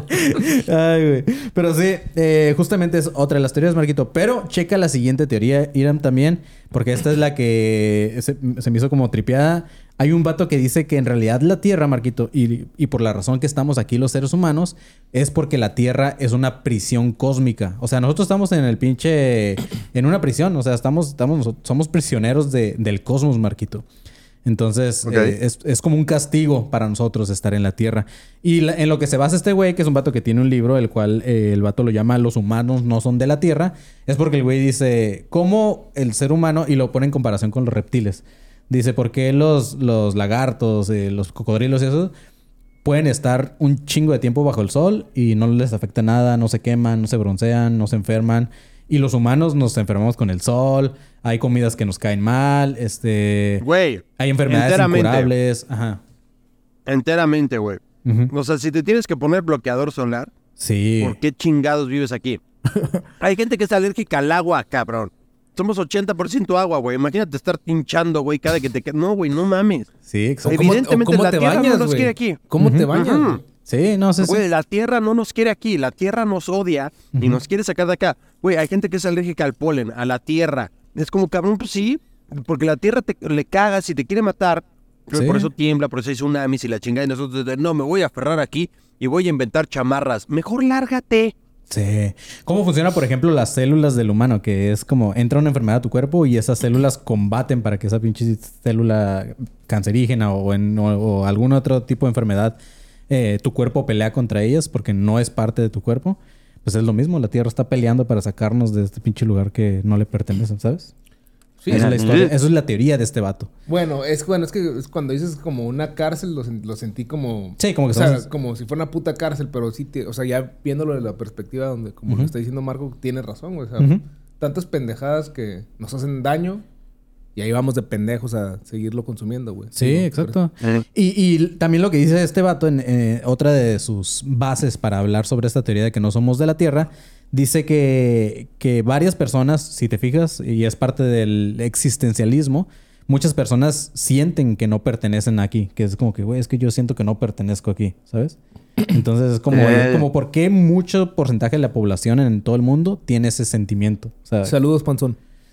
C: Ay, güey. Pero sí, eh, justamente es otra de las teorías, Marquito. Pero checa la siguiente teoría, Iram, también, porque esta es la que se, se me hizo como tripeada. Hay un vato que dice que en realidad la Tierra, Marquito, y, y por la razón que estamos aquí los seres humanos, es porque la Tierra es una prisión cósmica. O sea, nosotros estamos en el pinche... en una prisión. O sea, estamos, estamos, somos prisioneros de, del cosmos, Marquito. Entonces,
E: Ok.
C: eh, es, es como un castigo para nosotros estar en la Tierra. Y la- en lo que se basa este güey, que es un vato que tiene un libro, el cual eh, el vato lo llama Los humanos no son de la Tierra, es porque el güey dice, ¿cómo el ser humano? Y lo pone en comparación con los reptiles. Dice, ¿por qué los, los lagartos, eh, los cocodrilos y eso pueden estar un chingo de tiempo bajo el sol y no les afecta nada, no se queman, no se broncean, no se enferman? Y los humanos nos enfermamos con el sol, hay comidas que nos caen mal, este...
E: Güey.
C: hay enfermedades
E: enteramente.
C: incurables. Ajá.
E: Enteramente, güey.
C: Ujú.
E: O sea, si te tienes que poner bloqueador solar,
C: Sí.
E: ¿por qué chingados vives aquí? Hay gente que es alérgica al agua, cabrón. Somos ochenta por ciento agua, güey. Imagínate estar pinchando, güey, cada que te queda. No, güey, no mames.
C: Sí,
D: ¿O
C: exacto.
D: cómo-
E: Evidentemente
D: o cómo
E: la
D: te
E: Tierra no
D: bañas,
E: nos
D: güey?
E: quiere aquí.
D: ¿Cómo te
C: Ujú.
D: bañas,
E: Ujú.
D: güey?
C: Sí, no sé. Sí,
E: Güey, la Tierra no nos quiere aquí. La Tierra nos odia y nos quiere sacar de acá. Güey, hay gente que es alérgica al polen, a la Tierra. Es como, cabrón, pues sí. Porque la Tierra te, le cagas y te quiere matar.
C: Sí.
E: Por eso tiembla, por eso hay tsunamis y la chingada. Y nosotros, no, me voy a aferrar aquí y voy a inventar chamarras. Mejor lárgate.
C: Sí. ¿Cómo funciona, por ejemplo, las células del humano? Que es como entra una enfermedad a tu cuerpo y esas células combaten para que esa pinche célula cancerígena o, en, o, o algún otro tipo de enfermedad, eh, tu cuerpo pelea contra ellas porque no es parte de tu cuerpo. Pues es lo mismo. La Tierra está peleando para sacarnos de este pinche lugar que no le pertenece, ¿sabes?
D: Sí,
C: Esa es la
E: sí.
C: historia. Eso es la teoría de este vato.
D: Bueno, es bueno, es que es cuando dices como una cárcel, lo, sen- lo sentí como...
C: Sí, como que
D: o sea,
C: somos-
D: como si fuera una puta cárcel, pero sí, te- o sea, ya viéndolo de la perspectiva donde, como lo está diciendo Marco, tiene razón, güey. O sea,
C: Ujú.
D: tantas pendejadas que nos hacen daño y ahí vamos de pendejos a seguirlo consumiendo, güey.
C: Sí,
D: Digo,
C: exacto. Y, y también lo que dice este vato en eh, otra de sus bases para hablar sobre esta teoría de que no somos de la Tierra, dice que, que varias personas, si te fijas, y es parte del existencialismo, muchas personas sienten que no pertenecen aquí. Que es como que, güey, es que yo siento que no pertenezco aquí, ¿sabes? Entonces es como,
E: Eh.
C: como ¿por qué mucho porcentaje de la población en todo el mundo tiene ese sentimiento? O sea,
D: Saludos, panzón.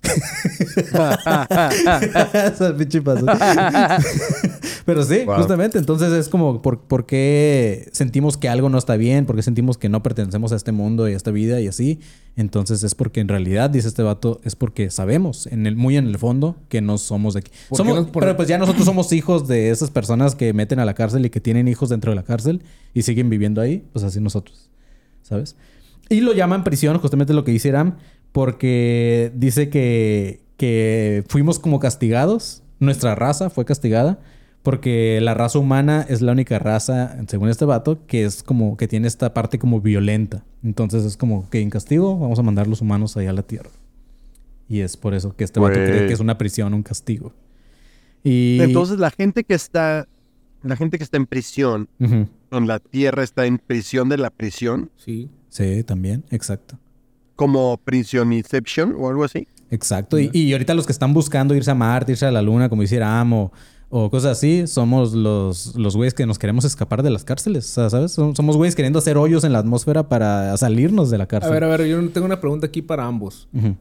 C: Esa pinche pasó. Pero sí,
E: Wow.
C: justamente. Entonces es como, ¿por, por qué sentimos que algo no está bien? ¿Por qué sentimos que no pertenecemos a este mundo y a esta vida y así? Entonces es porque en realidad, dice este vato, es porque sabemos, en el, muy en el fondo, que no somos de aquí.
D: ¿Por qué
C: Somos,
D: nos pone-
C: Pero pues ya nosotros somos hijos de esas personas que meten a la cárcel y que tienen hijos dentro de la cárcel y siguen viviendo ahí. Pues así nosotros, ¿sabes? Y lo llaman prisión, justamente lo que dice Iram, porque dice que, que fuimos como castigados nuestra raza fue castigada porque la raza humana es la única raza, según este vato, que es como que tiene esta parte como violenta. Entonces es como que en castigo vamos a mandar los humanos allá a la Tierra. Y es por eso que este vato
E: Güey.
C: cree que es una prisión, un castigo. Y
E: Entonces la gente que está, la gente que está en prisión,
C: Ujú.
E: con la Tierra está en prisión de la prisión,
D: Sí.
C: Sí, también, exacto.
E: como Prisionception o algo así.
C: Exacto. Y, y ahorita los que están buscando irse a Marte, irse a la Luna, como hiciera Amo, o cosas así, somos los, los güeyes que nos queremos escapar de las cárceles. O sea, ¿sabes? Som- Somos güeyes queriendo hacer hoyos en la atmósfera para salirnos de la
D: A
C: cárcel.
D: ver, a ver, yo tengo una pregunta aquí para ambos.
C: Ujú.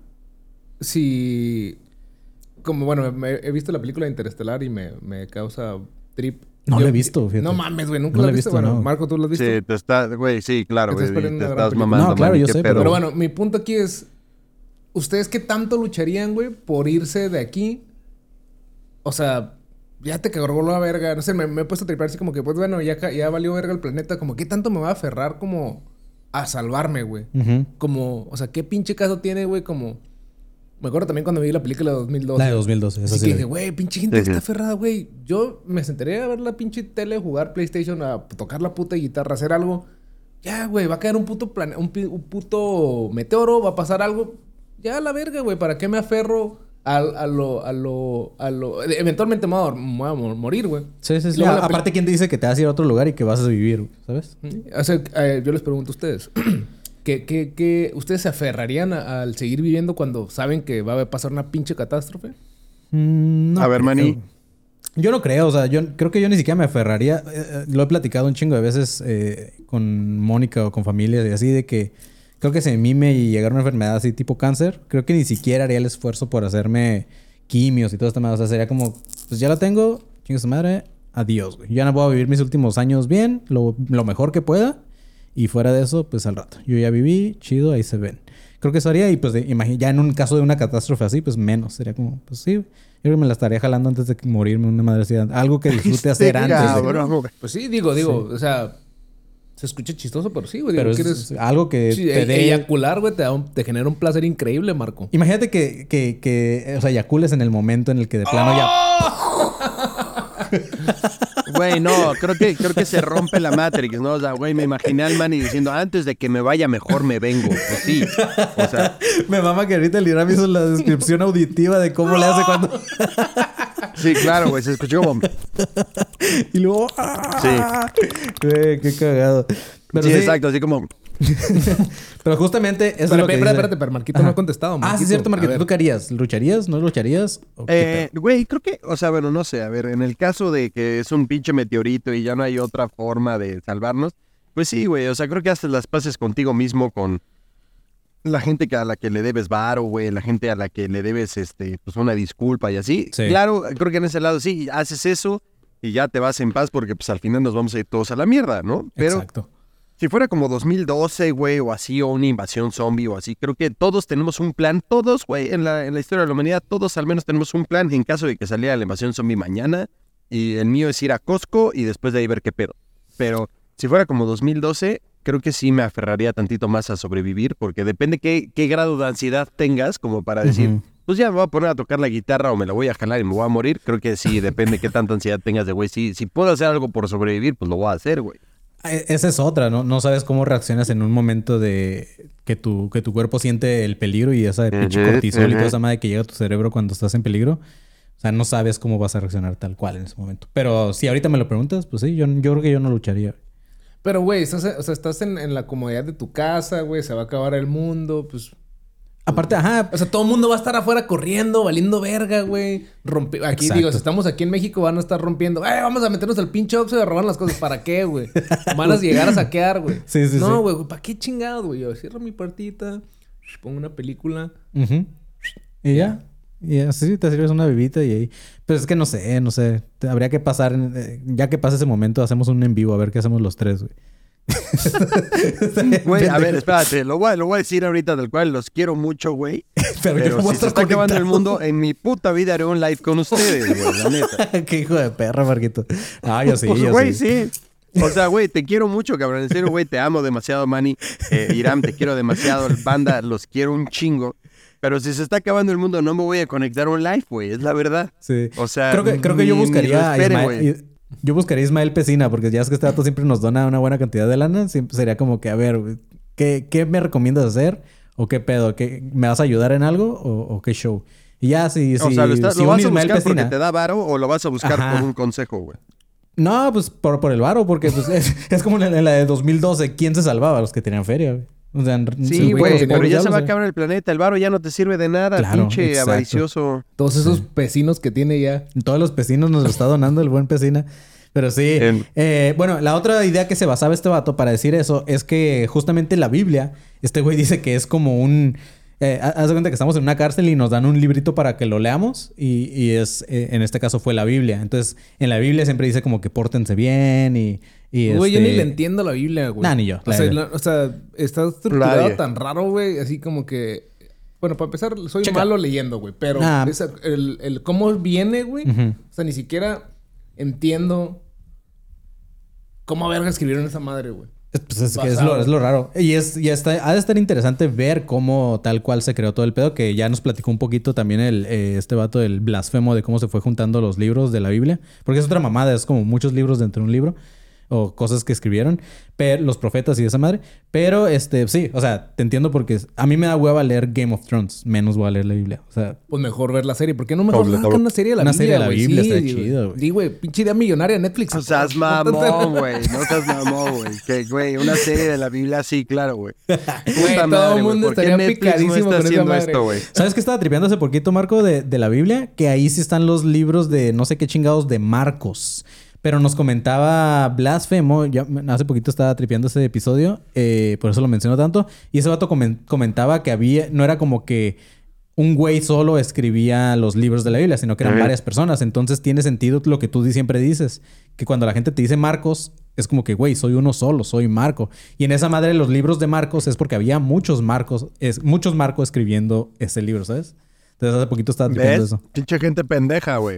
D: Si... Como, bueno, me- he visto la película Interestelar y me, me causa trip.
C: No
D: Yo-
C: la he visto, fíjate.
D: No mames, güey. ¿Nunca
C: No
D: la
C: la he
D: has visto?
C: visto,
D: Bueno,
C: no.
D: Marco, ¿tú la has visto?
E: Sí, te está, güey, sí, claro,
D: Estás
E: güey,
D: perdiendo
E: te
D: una gran
E: estás
D: película.
E: mamando,
C: No, claro,
E: mami,
C: yo
E: qué
C: sé,
E: pedo.
D: Pero bueno, mi punto aquí es... ¿Ustedes qué tanto lucharían, güey, por irse de aquí? O sea, ya te cargó la verga. No sé, me, me he puesto a tripar así como que, pues bueno, ya, ca- ya valió verga el planeta. Como, ¿qué tanto me va a aferrar como a salvarme, güey?
C: Ujú.
D: Como, o sea, ¿qué pinche caso tiene, güey? Como... Me acuerdo también cuando vi la película de dos mil doce.
C: La de dos mil doce, esa
D: Así
C: sí
D: que
C: la
D: dije,
C: vi.
D: güey, pinche gente
E: Sí, sí.
D: está aferrada, güey. Yo me sentaría a ver la pinche tele, jugar PlayStation, a tocar la puta guitarra, hacer algo. Ya, güey, va a caer un puto plane un, pi- un puto meteoro, va a pasar algo. Ya, la verga, güey. ¿Para qué me aferro a, a lo, a lo, a lo... Eventualmente me voy a, me voy a mor- morir, güey.
C: Sí, sí,
D: Y
C: sí.
D: luego
C: A-
D: la
C: aparte, ¿quién te dice que te vas a ir a otro lugar y que vas a vivir, ¿sabes?
D: O sea, eh, yo les pregunto a ustedes. ¿Qué, qué, qué, ¿Ustedes se aferrarían a- al seguir viviendo cuando saben que va a pasar una pinche catástrofe?
C: Mm, no
E: A ver,
C: creo.
E: Manny.
C: Yo no creo, o sea, yo creo que yo ni siquiera me aferraría. Eh, eh, lo he platicado un chingo de veces eh, con Mónica o con familias y así, de que creo que se me mime y llegar a una enfermedad así tipo cáncer, creo que ni siquiera haría el esfuerzo por hacerme quimios y todo esto. O sea, sería como, pues ya la tengo, chinga su madre, adiós, güey. Ya no voy a vivir mis últimos años bien, lo, lo mejor que pueda. Y fuera de eso, pues al rato. Yo ya viví, chido, ahí se ven. Creo que eso haría. Y pues de- imagi- ya en un caso de una catástrofe así, pues menos. Sería como, pues sí. Yo creo que me la estaría jalando antes de morirme una madre así. Algo que disfrute hacer
E: Sí,
C: antes. de-
E: cabrón, güey.
D: Pues sí, digo, digo, o sea, se escucha chistoso, pero sí, güey.
C: Pero
D: Digo,
C: es
D: quieres
C: algo que
D: sí,
C: te
D: e-
C: dé...
D: eyacular, güey, te, da un- te genera un placer increíble, Marco.
C: Imagínate que, que, que, o sea, eyacules en el momento en el que de plano ya...
E: Güey, no, creo que, creo que se rompe la Matrix, ¿no? O sea, güey, me imaginé al Manny diciendo, antes de que me vaya mejor me vengo. Pues sí. O sea,
C: Me mama que ahorita el Iram hizo la descripción auditiva de cómo le hace cuando...
E: sí, claro, güey, se escuchó como...
C: y luego... ¡ah! Güey, qué cagado. Pero
E: sí,
C: sí,
E: exacto, así como...
C: Pero justamente eso es
D: Pero,
C: lo que
D: espérate,
C: dice-
D: espérate, pero Marquito
C: Ajá.
D: no ha contestado,
C: Ah, sí,
D: Marquito.
C: es cierto,
D: A
C: Marquito.
D: ver.
C: ¿Tú qué harías? ¿Lucharías? ¿No lucharías? ¿O qué
E: Eh, güey, creo que, o sea, bueno, no sé, a ver, en el caso de que es un pinche meteorito y ya no hay otra forma de salvarnos, pues sí, güey, o sea, creo que haces las paces contigo mismo, con la gente que a la que le debes varo, güey, la gente a la que le debes, este, pues una disculpa y así.
C: Sí.
E: Claro, creo que en ese lado sí, haces eso y ya te vas en paz porque pues al final nos vamos a ir todos a la mierda, ¿no? Pero
C: Exacto.
E: si fuera como dos mil doce, güey, o así, o una invasión zombie o así, creo que todos tenemos un plan, todos, güey, en la, en la historia de la humanidad, todos al menos tenemos un plan en caso de que saliera la invasión zombie mañana. Y el mío es ir a Costco y después de ahí ver qué pedo. Pero si fuera como dos mil doce, creo que sí me aferraría tantito más a sobrevivir, porque depende qué, qué grado de ansiedad tengas como para decir,
C: Ujú.
E: pues ya me voy a poner a tocar la guitarra o me la voy a jalar y me voy a morir. Creo que sí, depende qué tanta ansiedad tengas de, güey, sí, si puedo hacer algo por sobrevivir, pues lo voy a hacer, güey.
C: Eh, Esa es otra, ¿no? No sabes cómo reaccionas en un momento de que tu, que tu cuerpo siente el peligro y esa de pinche
E: Ujú,
C: cortisol y
E: ujú.
C: toda esa madre que llega a tu cerebro cuando estás en peligro. O sea, no sabes cómo vas a reaccionar tal cual en ese momento. Pero si ahorita me lo preguntas, pues sí, yo, yo creo que yo no lucharía.
D: Pero, güey, estás, o sea, estás en, en la comodidad de tu casa, güey, se va a acabar el mundo, pues...
C: Aparte, ajá,
D: O sea, todo el mundo va a estar afuera corriendo, valiendo verga, güey. Rompe... Aquí,
C: Exacto.
D: digo, si estamos aquí en México, van a estar rompiendo. ¡Eh, vamos a meternos al pinche Oxxo y a robar las cosas! ¿Para qué, güey? Van a llegar a saquear, güey.
C: Sí, sí,
D: no,
C: sí.
D: güey, ¿para qué chingados, güey? Yo cierro mi partita, pongo una película.
C: ujú. Y ya. Y así te sirves una bebita y ahí. Pero es que no sé, no sé. Te- Habría que pasar, en- eh, ya que pase ese momento, hacemos un en vivo a ver qué hacemos los tres, güey.
E: Güey, a ver, espérate, lo voy, a- lo voy a decir ahorita del cual los quiero mucho, güey.
C: Pero, yo
E: Pero
C: no voy a
E: si se
C: estar
E: está acabando el
C: conectado.
E: mundo, en mi puta vida haré un live con ustedes, güey, la neta.
C: Qué hijo de perra, Marquito. Ah, yo sí,
E: Pues,
C: yo
E: güey,
C: sí.
E: sí. O sea, güey, te quiero mucho, cabrón. En serio, güey, te amo demasiado, Manny. Eh, Iram, te quiero demasiado. Banda, los quiero un chingo. Pero si se está acabando el mundo, no me voy a conectar a un live, güey. Es la verdad.
C: Sí.
E: O sea,
C: creo que, creo que yo
E: ni- ni
C: buscaría
E: lo
C: a
E: esperen,
C: Ismael,
E: güey.
C: I- yo buscaría a Ismael Pesina, porque ya es que este dato siempre nos dona una buena cantidad de lana. Siempre sería como que, a ver, güey, ¿qué, qué me recomiendas hacer? ¿O qué pedo? ¿Qué, ¿Me vas a ayudar en algo? ¿O, o qué show? Y ya, si,
E: O
C: si,
E: sea, ¿lo, está-
C: si
E: lo
C: un
E: vas a
C: Ismael
E: buscar porque
C: Pesina-
E: te da varo o lo vas a buscar
C: Ajá.
E: por un consejo, güey?
C: No, pues por, por el varo, porque pues, es, es como en la, en la de dos mil doce. ¿Quién se salvaba? Los que tenían feria, güey. O sea, en-
E: Sí,
C: sí,
E: güey,
C: los
E: pero
C: pobres
E: ya se
C: diablos,
E: va a
C: güey.
E: acabar el planeta. El varo ya no te sirve de nada,
C: Claro,
E: pinche
C: exacto.
E: avaricioso.
D: Todos esos vecinos que tiene ya.
C: Todos los vecinos nos lo está donando el buen Pesina. Pero sí.
E: En-
C: eh, bueno, la otra idea que se basaba este vato para decir eso es que justamente la Biblia, este güey dice que es como un... Eh, ha- haz de cuenta que estamos en una cárcel y nos dan un librito para que lo leamos y, y es, eh, en este caso fue la Biblia. Entonces, en la Biblia siempre dice como que pórtense bien y... y
D: Güey, yo
C: este-
D: ni le entiendo la Biblia, güey.
C: Nah, ni yo,
D: O
C: la
D: sea,
C: Biblia.
D: la- o sea, está estructurado
E: Nadie.
D: tan raro, güey. Así como que... Bueno, para empezar, soy
C: Checa.
D: malo leyendo, güey. Pero
C: Ah.
D: esa- el, el cómo viene, güey.
C: Ujú.
D: O sea, ni siquiera entiendo cómo verga escribieron esa madre, güey.
C: Es- Pues es que es
D: Basado.
C: lo, es lo raro. Y es, y está, ha de estar interesante ver cómo tal cual se creó todo el pedo, que ya nos platicó un poquito también el, eh, este vato del blasfemo de cómo se fue juntando los libros de la Biblia. Porque es otra mamada, es como muchos libros dentro de un libro. O cosas que escribieron, pero los profetas y esa madre. Pero, este, sí, o sea, te entiendo porque a mí me da hueva leer Game of Thrones, menos voy a leer la Biblia. O sea,
D: Pues mejor ver la serie. ¿Por qué no mejor
E: Doble,
D: sacan
E: doble.
D: una serie de la
C: Una
D: Biblia,
C: serie de la
D: güey?
C: Biblia
D: Sí,
C: está
D: güey.
C: chido, güey.
D: Sí, güey. Pinche idea millonaria Netflix.
E: No seas mamón, güey. No seas mamón, güey. Que, güey, una serie de la Biblia, sí, claro, güey.
D: Güey,
E: Puta
D: todo
E: madre,
D: el
E: güey.
D: mundo
E: ¿Por qué
D: estaría
E: Netflix no
D: picadísimo
E: está
D: con esa
E: haciendo
D: madre?
E: esto, güey?
C: ¿sabes qué estaba tripeando hace poquito, Marco, de, de la Biblia? Que ahí sí están los libros de no sé qué chingados de Marcos. Pero nos comentaba Blasfemo, ya hace poquito estaba tripeando ese episodio, eh, por eso lo menciono tanto. Y ese vato comen- comentaba que había, no era como que un güey solo escribía los libros de la Biblia, sino que eran
E: Ajá.
C: varias personas. Entonces tiene sentido lo que tú di- siempre dices, que cuando la gente te dice Marcos, es como que, güey, soy uno solo, soy Marco. Y en esa madre los libros de Marcos es porque había muchos Marcos, es, muchos Marcos escribiendo ese libro, ¿sabes? Entonces hace poquito estaba tripeando
E: ¿Ves?
C: eso.
E: Pinche gente pendeja, güey.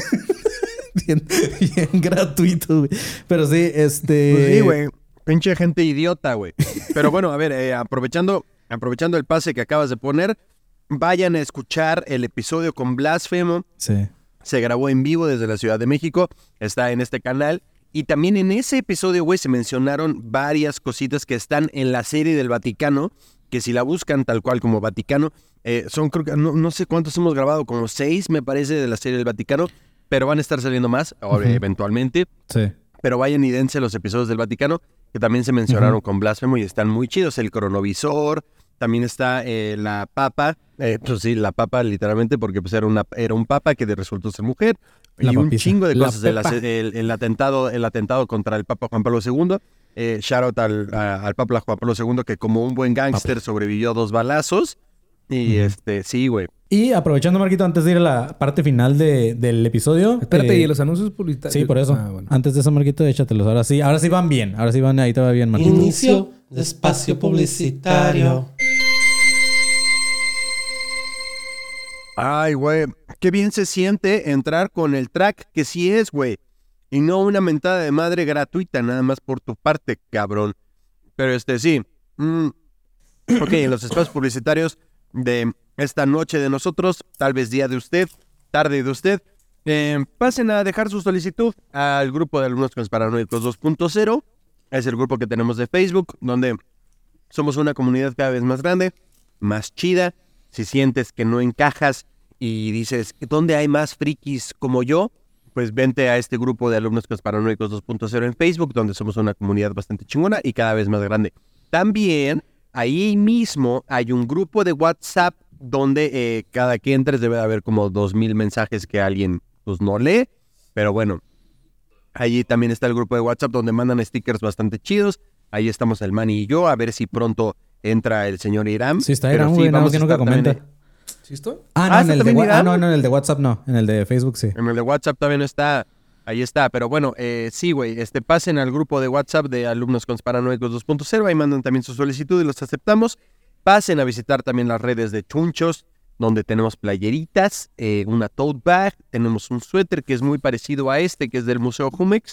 C: Bien, bien gratuito, güey. Pero sí, este...
E: Pues sí, güey. Pinche gente idiota, güey. Pero bueno, a ver, eh, aprovechando, aprovechando el pase que acabas de poner, vayan a escuchar el episodio con Blasfemo.
C: Sí.
E: Se grabó en vivo desde la Ciudad de México. Está en este canal. Y también en ese episodio, güey, se mencionaron varias cositas que están en la serie del Vaticano. Que si la buscan tal cual como Vaticano, eh, son creo que no, no sé cuántos hemos grabado, como seis me parece de la serie del Vaticano. Pero van a estar saliendo más, o,
C: Ujú.
E: eventualmente.
C: Sí.
E: Pero vayan y dense los episodios del Vaticano, que también se mencionaron
C: Ujú.
E: con Blasfemo y están muy chidos. El cronovisor, también está eh, la papa, eh, pues sí, la papa literalmente, porque pues era, una, era un papa que de- resultó ser mujer.
C: La
E: y un
C: papisa.
E: chingo de
D: La
E: cosas. El,
D: pepa.
E: el- el atentado, el atentado contra el Papa Juan Pablo segundo. Eh, shout out al, a- al Papa Juan Pablo segundo, que como un buen gángster sobrevivió a dos balazos. Y
C: Ujú.
E: este, sí, güey.
C: Y aprovechando, Marquito, antes de ir a la parte final de- del episodio...
D: Espérate,
C: eh,
D: ¿y los anuncios publicitarios?
C: Sí, por eso.
D: Ah, bueno.
C: Antes de eso, Marquito, échatelos. Ahora sí, ahora sí van bien. Ahora sí van, ahí te va bien, Marquito.
F: Inicio de espacio publicitario.
E: Ay, güey, qué bien se siente entrar con el track que sí es, güey. Y no una mentada de madre gratuita, nada más por tu parte, cabrón. Pero este, sí. Mm, ok, en los espacios publicitarios de esta noche de nosotros, tal vez día de usted, tarde de usted, eh, pasen a dejar su solicitud al grupo de alumnos conspiranoicos dos punto cero. Es el grupo que tenemos de Facebook, donde somos una comunidad cada vez más grande, más chida. Si sientes que no encajas y dices, ¿dónde hay más frikis como yo? Pues vente a este grupo de alumnos conspiranoicos dos punto cero en Facebook, donde somos una comunidad bastante chingona y cada vez más grande. También, ahí mismo hay un grupo de WhatsApp donde eh, cada que entres debe de haber como dos mil mensajes que alguien pues no lee. Pero bueno, allí también está el grupo de WhatsApp donde mandan stickers bastante chidos. Ahí estamos el Manny y yo, a ver si pronto entra el señor Irán.
C: Sí, está
E: Pero
C: Irán, güey, nada más
E: vamos
C: que
E: a
C: nunca
E: estar también
C: comenta.
D: ¿Sí estoy?
C: Ah, no,
E: Ah,
C: en
E: ¿está
C: el de,
E: también
C: wa- ah,
E: Irán?
C: no, no, en el de WhatsApp no. En el de Facebook sí.
E: En el de WhatsApp todavía no está. Ahí está. Pero bueno, eh, sí, güey. Este, pasen al grupo de WhatsApp de alumnos conspiranoicos dos punto cero. Ahí mandan también su solicitud y los aceptamos. Pasen a visitar también las redes de Chunchos, donde tenemos playeritas, eh, una tote bag. Tenemos un suéter que es muy parecido a este, que es del Museo Jumex.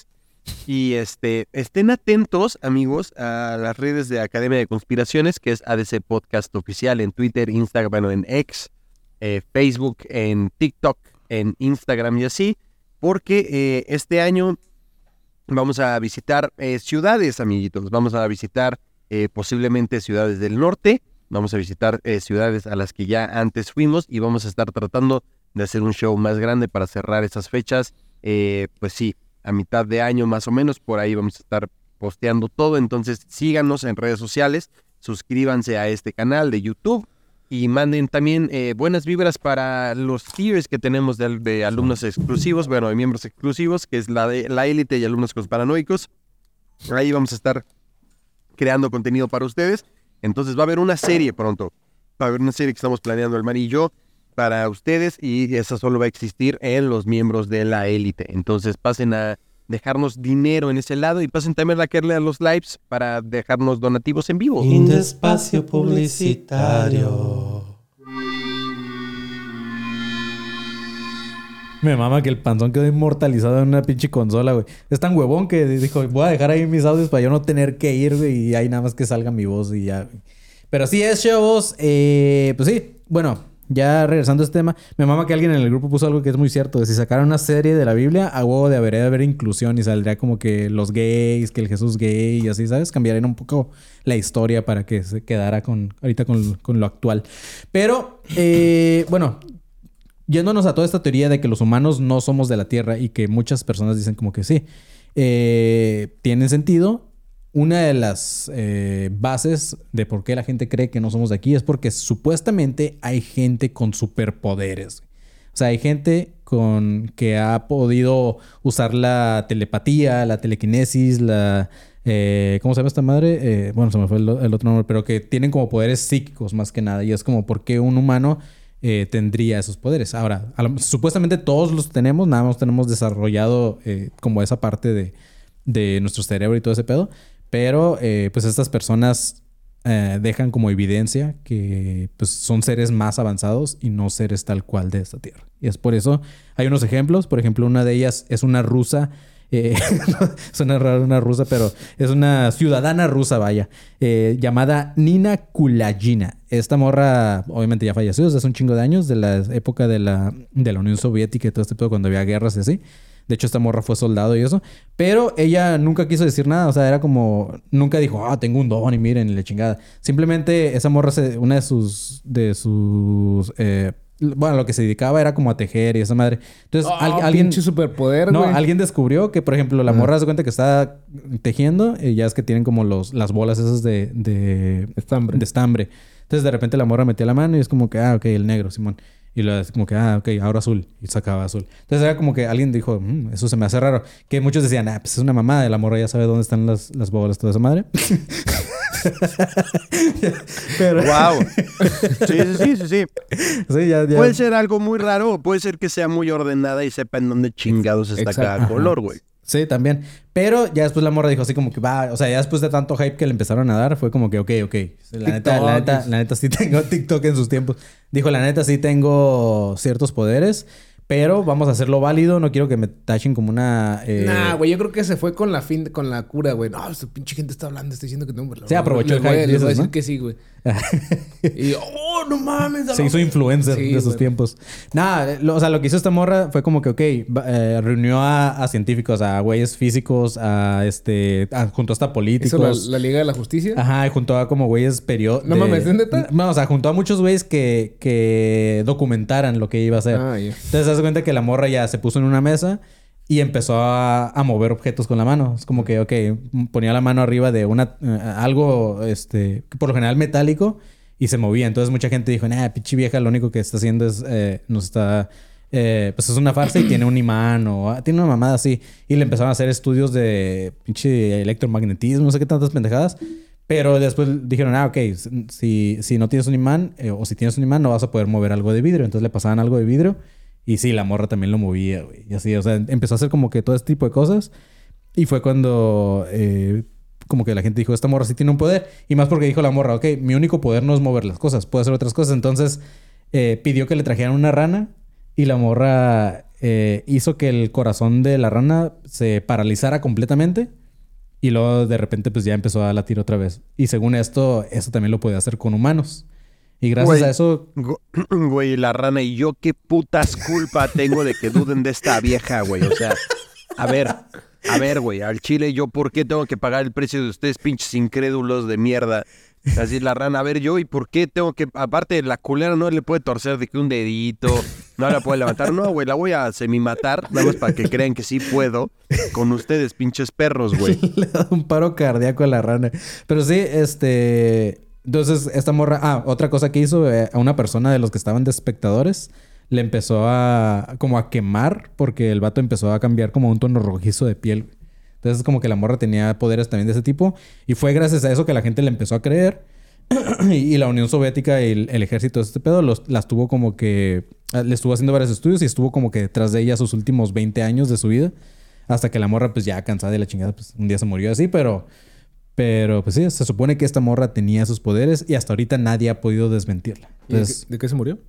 E: Y este, estén atentos, amigos, a las redes de Academia de Conspiraciones, que es A D C Podcast Oficial en Twitter, Instagram, bueno, en X, eh, Facebook, en TikTok, en Instagram y así, porque eh, este año vamos a visitar eh, ciudades, amiguitos. Vamos a visitar eh, posiblemente ciudades del norte, vamos a visitar eh, ciudades a las que ya antes fuimos y vamos a estar tratando de hacer un show más grande para cerrar esas fechas, eh, pues sí, a mitad de año más o menos, por ahí vamos a estar posteando todo. Entonces síganos en redes sociales, suscríbanse a este canal de YouTube y manden también eh, buenas vibras para los tiers que tenemos de, de alumnos exclusivos, bueno, de miembros exclusivos, que es la de la élite y alumnos conspiranoicos. Ahí vamos a estar creando contenido para ustedes. Entonces va a haber una serie pronto, va a haber una serie que estamos planeando el Mar y yo para ustedes, y esa solo va a existir en los miembros de la élite. Entonces pasen a dejarnos dinero en ese lado y pasen también a quererle a los lives para dejarnos donativos en vivo.
F: En espacio publicitario.
C: Me mama que el panzón quedó inmortalizado en una pinche consola, güey. Es tan huevón que dijo, voy a dejar ahí mis audios para yo no tener que ir, güey, y ahí nada más que salga mi voz y ya, güey. Pero sí es, chavos. Eh, pues sí, bueno... Ya regresando a este tema, me mama que alguien en el grupo puso algo que es muy cierto. De si sacaran una serie de la Biblia, a huevo debería haber inclusión y saldría como que los gays, que el Jesús gay y así, ¿sabes? Cambiarían un poco la historia para que se quedara con ahorita con, con lo actual. Pero, eh, bueno, yéndonos a toda esta teoría de que los humanos no somos de la Tierra y que muchas personas dicen como que sí, eh, tiene sentido. Una de las eh, bases de por qué la gente cree que no somos de aquí es porque supuestamente hay gente con superpoderes. O sea, hay gente con que ha podido usar la telepatía, la telequinesis, la... Eh, ¿Cómo se llama esta madre? Eh, bueno, se me fue el, el otro nombre, pero que tienen como poderes psíquicos más que nada. Y es como por qué un humano eh, tendría esos poderes. Ahora, a lo, supuestamente todos los tenemos, nada más tenemos desarrollado eh, como esa parte de, de nuestro cerebro y todo ese pedo. Pero eh, pues estas personas eh, dejan como evidencia que pues, son seres más avanzados y no seres tal cual de esta tierra. Y es por eso, hay unos ejemplos. Por ejemplo, una de ellas es una rusa. Eh, suena raro una rusa, pero es una ciudadana rusa, vaya. Eh, llamada Nina Kulagina. Esta morra obviamente ya falleció desde hace un chingo de años. De la época de la, de la Unión Soviética y todo este pedo, cuando había guerras y así. De hecho, esta morra fue soldado y eso. Pero ella nunca quiso decir nada. O sea, era como... Nunca dijo, ah, tengo un don y miren, y la chingada. Simplemente esa morra, se, una de sus... De sus... Eh, bueno, lo que se dedicaba era como a tejer y esa madre. Entonces,
D: Oh,
C: al, alguien...
D: pinche superpoder,
C: No,
D: güey.
C: alguien descubrió que, por ejemplo, la morra se cuenta que está tejiendo. Y ya es que tienen como los, las bolas esas de... De
D: Estambre.
C: De estambre. Entonces, de repente la morra metía la mano y es como que... Ah, ok, el negro, Simón. Y luego es como que, ah, ok, ahora azul. Y sacaba azul. Entonces era como que alguien dijo, mmm, eso se me hace raro. Que muchos decían, ah, pues es una mamada. Y la morra ya sabe dónde están las, las bolas, toda esa madre. Pero...
E: ¡Wow! Sí, sí, sí, sí, sí.
C: Sí, ya, ya.
E: Puede ser algo muy raro o puede ser que sea muy ordenada y sepa en dónde chingados está
D: Exacto.
E: cada
C: Ajá.
E: color, güey.
C: Sí, también. Pero ya después la morra dijo así como que va... O sea, ya después de tanto hype que le empezaron a dar, fue como que, ok, ok. La neta, la neta, la neta sí tengo TikTok en sus tiempos. Dijo, la neta sí tengo ciertos poderes, pero vamos a hacerlo válido. No quiero que me tachen como una... Eh...
D: Nah, güey, yo creo que se fue con la fin, con la cura, güey. No, esta pinche gente está hablando, está diciendo que no, güey.
C: Sí, aprovechó el
D: Les voy a-
C: hype,
D: Les voy a
C: dices,
D: decir
C: ¿no?
D: que sí, güey. Y oh, no mames.
C: Se hizo influencer
D: Sí,
C: de esos
D: güey.
C: tiempos. Nada, lo- o sea, lo que hizo esta morra fue como que, ok, va- eh, reunió a, a científicos, a güeyes físicos, a este, a, junto hasta políticos.
D: Hizo la, la Liga de la Justicia.
C: Ajá, y juntó a como güeyes periódicos.
D: No mames, ¿es neta?
C: No, o sea, juntó a muchos güeyes que, que documentaran lo que iba a hacer.
D: Ah, ya.
C: Entonces, se das cuenta que la morra ya se puso en una mesa y empezó a, a mover objetos con la mano. Es como que, ok, ponía la mano arriba de una eh, algo, este, por lo general metálico, y se movía. Entonces, mucha gente dijo, nah, pinche vieja, lo único que está haciendo es, eh, nos está, eh, pues es una farsa y tiene un imán o ah, tiene una mamada así. Y le empezaron a hacer estudios de pinche electromagnetismo, no sé qué tantas pendejadas. Pero después dijeron, ah, ok, si, si no tienes un imán eh, o si tienes un imán no vas a poder mover algo de vidrio. Entonces le pasaban algo de vidrio y sí, la morra también lo movía, güey. Y así, o sea, empezó a hacer como que todo este tipo de cosas. Y fue cuando eh, como que la gente dijo, esta morra sí tiene un poder. Y más porque dijo la morra, ok, mi único poder no es mover las cosas, puedo hacer otras cosas. Entonces eh, pidió que le trajeran una rana y la morra eh, hizo que el corazón de la rana se paralizara completamente. Y luego de repente pues ya empezó a latir otra vez. Y según esto, eso también lo podía hacer con humanos. Y gracias
E: Güey,
C: a eso...
E: Güey, la rana y yo qué putas culpa tengo de que duden de esta vieja, güey. O sea, a ver, a ver, güey, al chile yo ¿por qué tengo que pagar el precio de ustedes, pinches incrédulos de mierda? Así la rana, a ver yo, ¿y por qué tengo que...? Aparte, la culera no le puede torcer de que un dedito, no la puede levantar. No, güey, la voy a semi-matar, nada más para que crean que sí puedo con ustedes, pinches perros, güey.
C: Le da un paro cardíaco a la rana. Pero sí, este... Entonces, esta morra... Ah, otra cosa que hizo eh, a una persona de los que estaban de espectadores, le empezó a... como a quemar, porque el vato empezó a cambiar como un tono rojizo de piel. Entonces, como que la morra tenía poderes también de ese tipo. Y fue gracias a eso que la gente le empezó a creer. y, y la Unión Soviética y el, el ejército de este pedo los, las tuvo como que... Le estuvo haciendo varios estudios y estuvo como que detrás de ella sus últimos veinte años de su vida. Hasta que la morra, pues ya cansada de la chingada, pues un día se murió así, pero... Pero, pues sí, se supone que esta morra tenía sus poderes y hasta ahorita nadie ha podido desmentirla. Entonces,
D: ¿De, qué, ¿De qué se murió?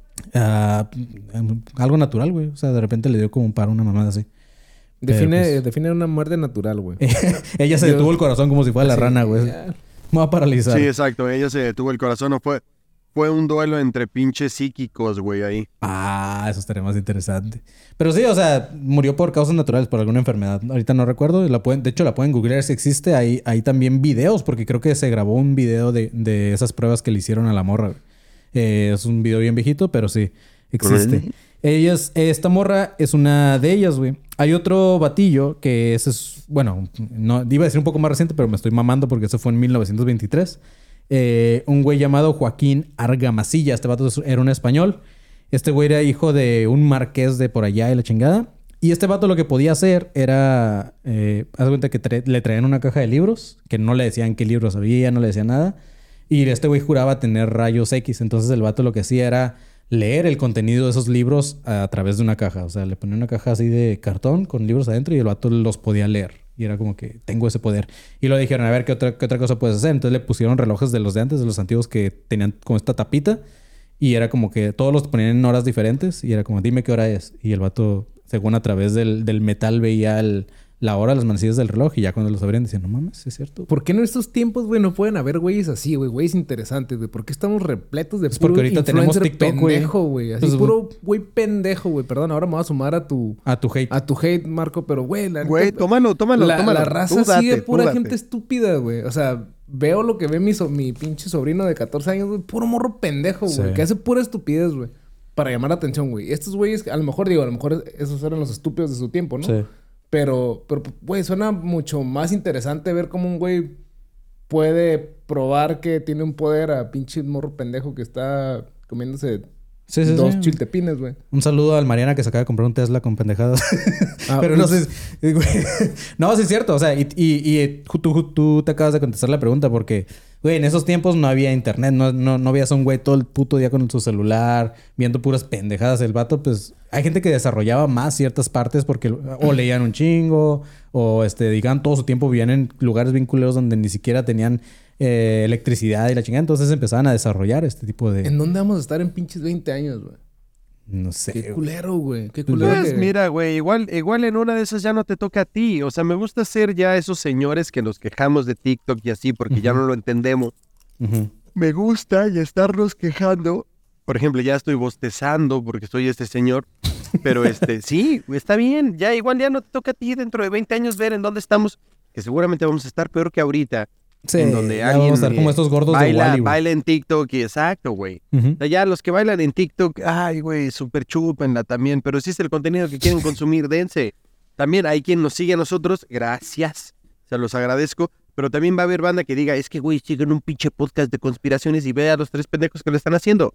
C: Uh, algo natural, güey. O sea, de repente le dio como un paro, una mamada así.
D: Define,
C: Pero, pues,
D: define una muerte natural, güey.
C: ella se
D: Yo-
C: detuvo el corazón como si fuera la
D: Sí,
C: rana, güey.
D: ya.
C: Me va a paralizar.
E: Sí, exacto, ella se detuvo el corazón, no fue... Fue un duelo entre pinches psíquicos, güey, ahí.
C: Ah, eso estaría más interesante. Pero sí, o sea, murió por causas naturales, por alguna enfermedad. Ahorita no recuerdo. La pueden, de hecho, la pueden googlear si existe. Hay, hay también videos, porque creo que se grabó un video de, de esas pruebas que le hicieron a la morra. Eh, es un video bien viejito, pero sí, existe. Ellas, esta morra es una de ellas, güey. Hay otro batillo que ese es... Bueno, no, iba a decir un poco más reciente, pero me estoy mamando porque eso fue en mil novecientos veintitrés. Eh, un güey llamado Joaquín Argamasilla. Este vato era un español. Este güey era hijo de un marqués de por allá y la chingada. Y este vato lo que podía hacer era... Eh, haz de cuenta que tra- le traían una caja de libros. Que no le decían qué libros había, no le decían nada. Y este güey juraba tener rayos X. Entonces el vato lo que hacía era leer el contenido de esos libros a través de una caja. O sea, le ponía una caja así de cartón con libros adentro y el vato los podía leer. Y era como que tengo ese poder. Y lo dijeron, a ver, ¿qué otra, qué otra cosa puedes hacer? Entonces le pusieron relojes de los de antes, de los antiguos que tenían como esta tapita. Y era como que todos los ponían en horas diferentes. Y era como, dime qué hora es. Y el vato, según a través del, del metal, veía el, la hora, las manecillas del reloj. Y ya cuando los abrían decían, no mames, es cierto.
D: ¿Por qué en estos tiempos, güey, no pueden haber güeyes así, güey? Güeyes interesantes, güey. ¿Por qué estamos repletos de
C: Es
D: puro
C: porque ahorita tenemos
D: influencer
C: TikTok, güey.
D: pendejo, güey? Así
C: Pues,
D: puro güey pendejo, güey. Perdón, ahora me voy a sumar a tu...
C: A tu hate.
D: A tu hate, Marco. Pero, güey, la
E: Güey,
D: neta,
E: tómalo, tómalo,
D: la,
E: tómalo.
D: la raza
E: Tú date,
D: sigue
E: tú
D: pura
E: date.
D: gente estúpida, güey. O sea, veo lo que ve mi, so- mi pinche sobrino de catorce años, güey. Puro morro pendejo, güey.
C: Sí.
D: Que hace pura estupidez, güey. Para llamar la atención, güey. Estos güeyes, a lo mejor, digo, a lo mejor esos eran los estúpidos de su tiempo, ¿no?
C: Sí.
D: Pero, pero, güey, suena mucho más interesante ver cómo un güey puede probar que tiene un poder a pinche morro pendejo que está comiéndose
C: Sí, sí,
D: dos
C: sí.
D: chiltepines, güey.
C: Un saludo al Mariana que se acaba de comprar un Tesla con pendejadas.
D: Ah,
C: Pero no
D: ups.
C: sé. güey. No, sí es cierto. O sea, y, y, y tú, tú te acabas de contestar la pregunta porque, güey, en esos tiempos no había internet. No, no, no veías a un güey todo el puto día con su celular viendo puras pendejadas. El vato, pues, hay gente que desarrollaba más ciertas partes porque o leían un chingo o, este, digan, todo su tiempo vivían en lugares bien culeros donde ni siquiera tenían eh, electricidad y la chingada. Entonces empezaban a desarrollar este tipo de...
D: ¿En dónde vamos a estar en pinches veinte años, güey?
C: No sé.
D: Qué
C: güey.
D: culero, güey. Qué culero.
E: Pues
D: que-
E: mira, güey, igual, igual en una de esas ya no te toca a ti. O sea, me gusta ser ya esos señores que nos quejamos de TikTok y así porque ya no lo entendemos.
C: Ujú.
E: Me gusta ya estarnos quejando. Por ejemplo, ya estoy bostezando porque soy este señor. Pero este, sí, está bien. Ya igual ya no te toca a ti dentro de veinte años ver en dónde estamos. Que seguramente vamos a estar peor que ahorita.
C: Sí,
E: en donde
C: ya
E: alguien
C: vamos a estar como
E: eh,
C: estos gordos de
E: baila,
C: Wall-E, güey.
E: baila en TikTok y exacto, güey.
C: Ujú.
E: O sea, ya los que bailan en TikTok, ay, güey, súper chúpenla también. Pero si es el contenido que quieren consumir, dense. También hay quien nos sigue a nosotros, gracias. Se los agradezco. Pero también va a haber banda que diga, es que, güey, siguen un pinche podcast de conspiraciones y ve a los tres pendejos que lo están haciendo.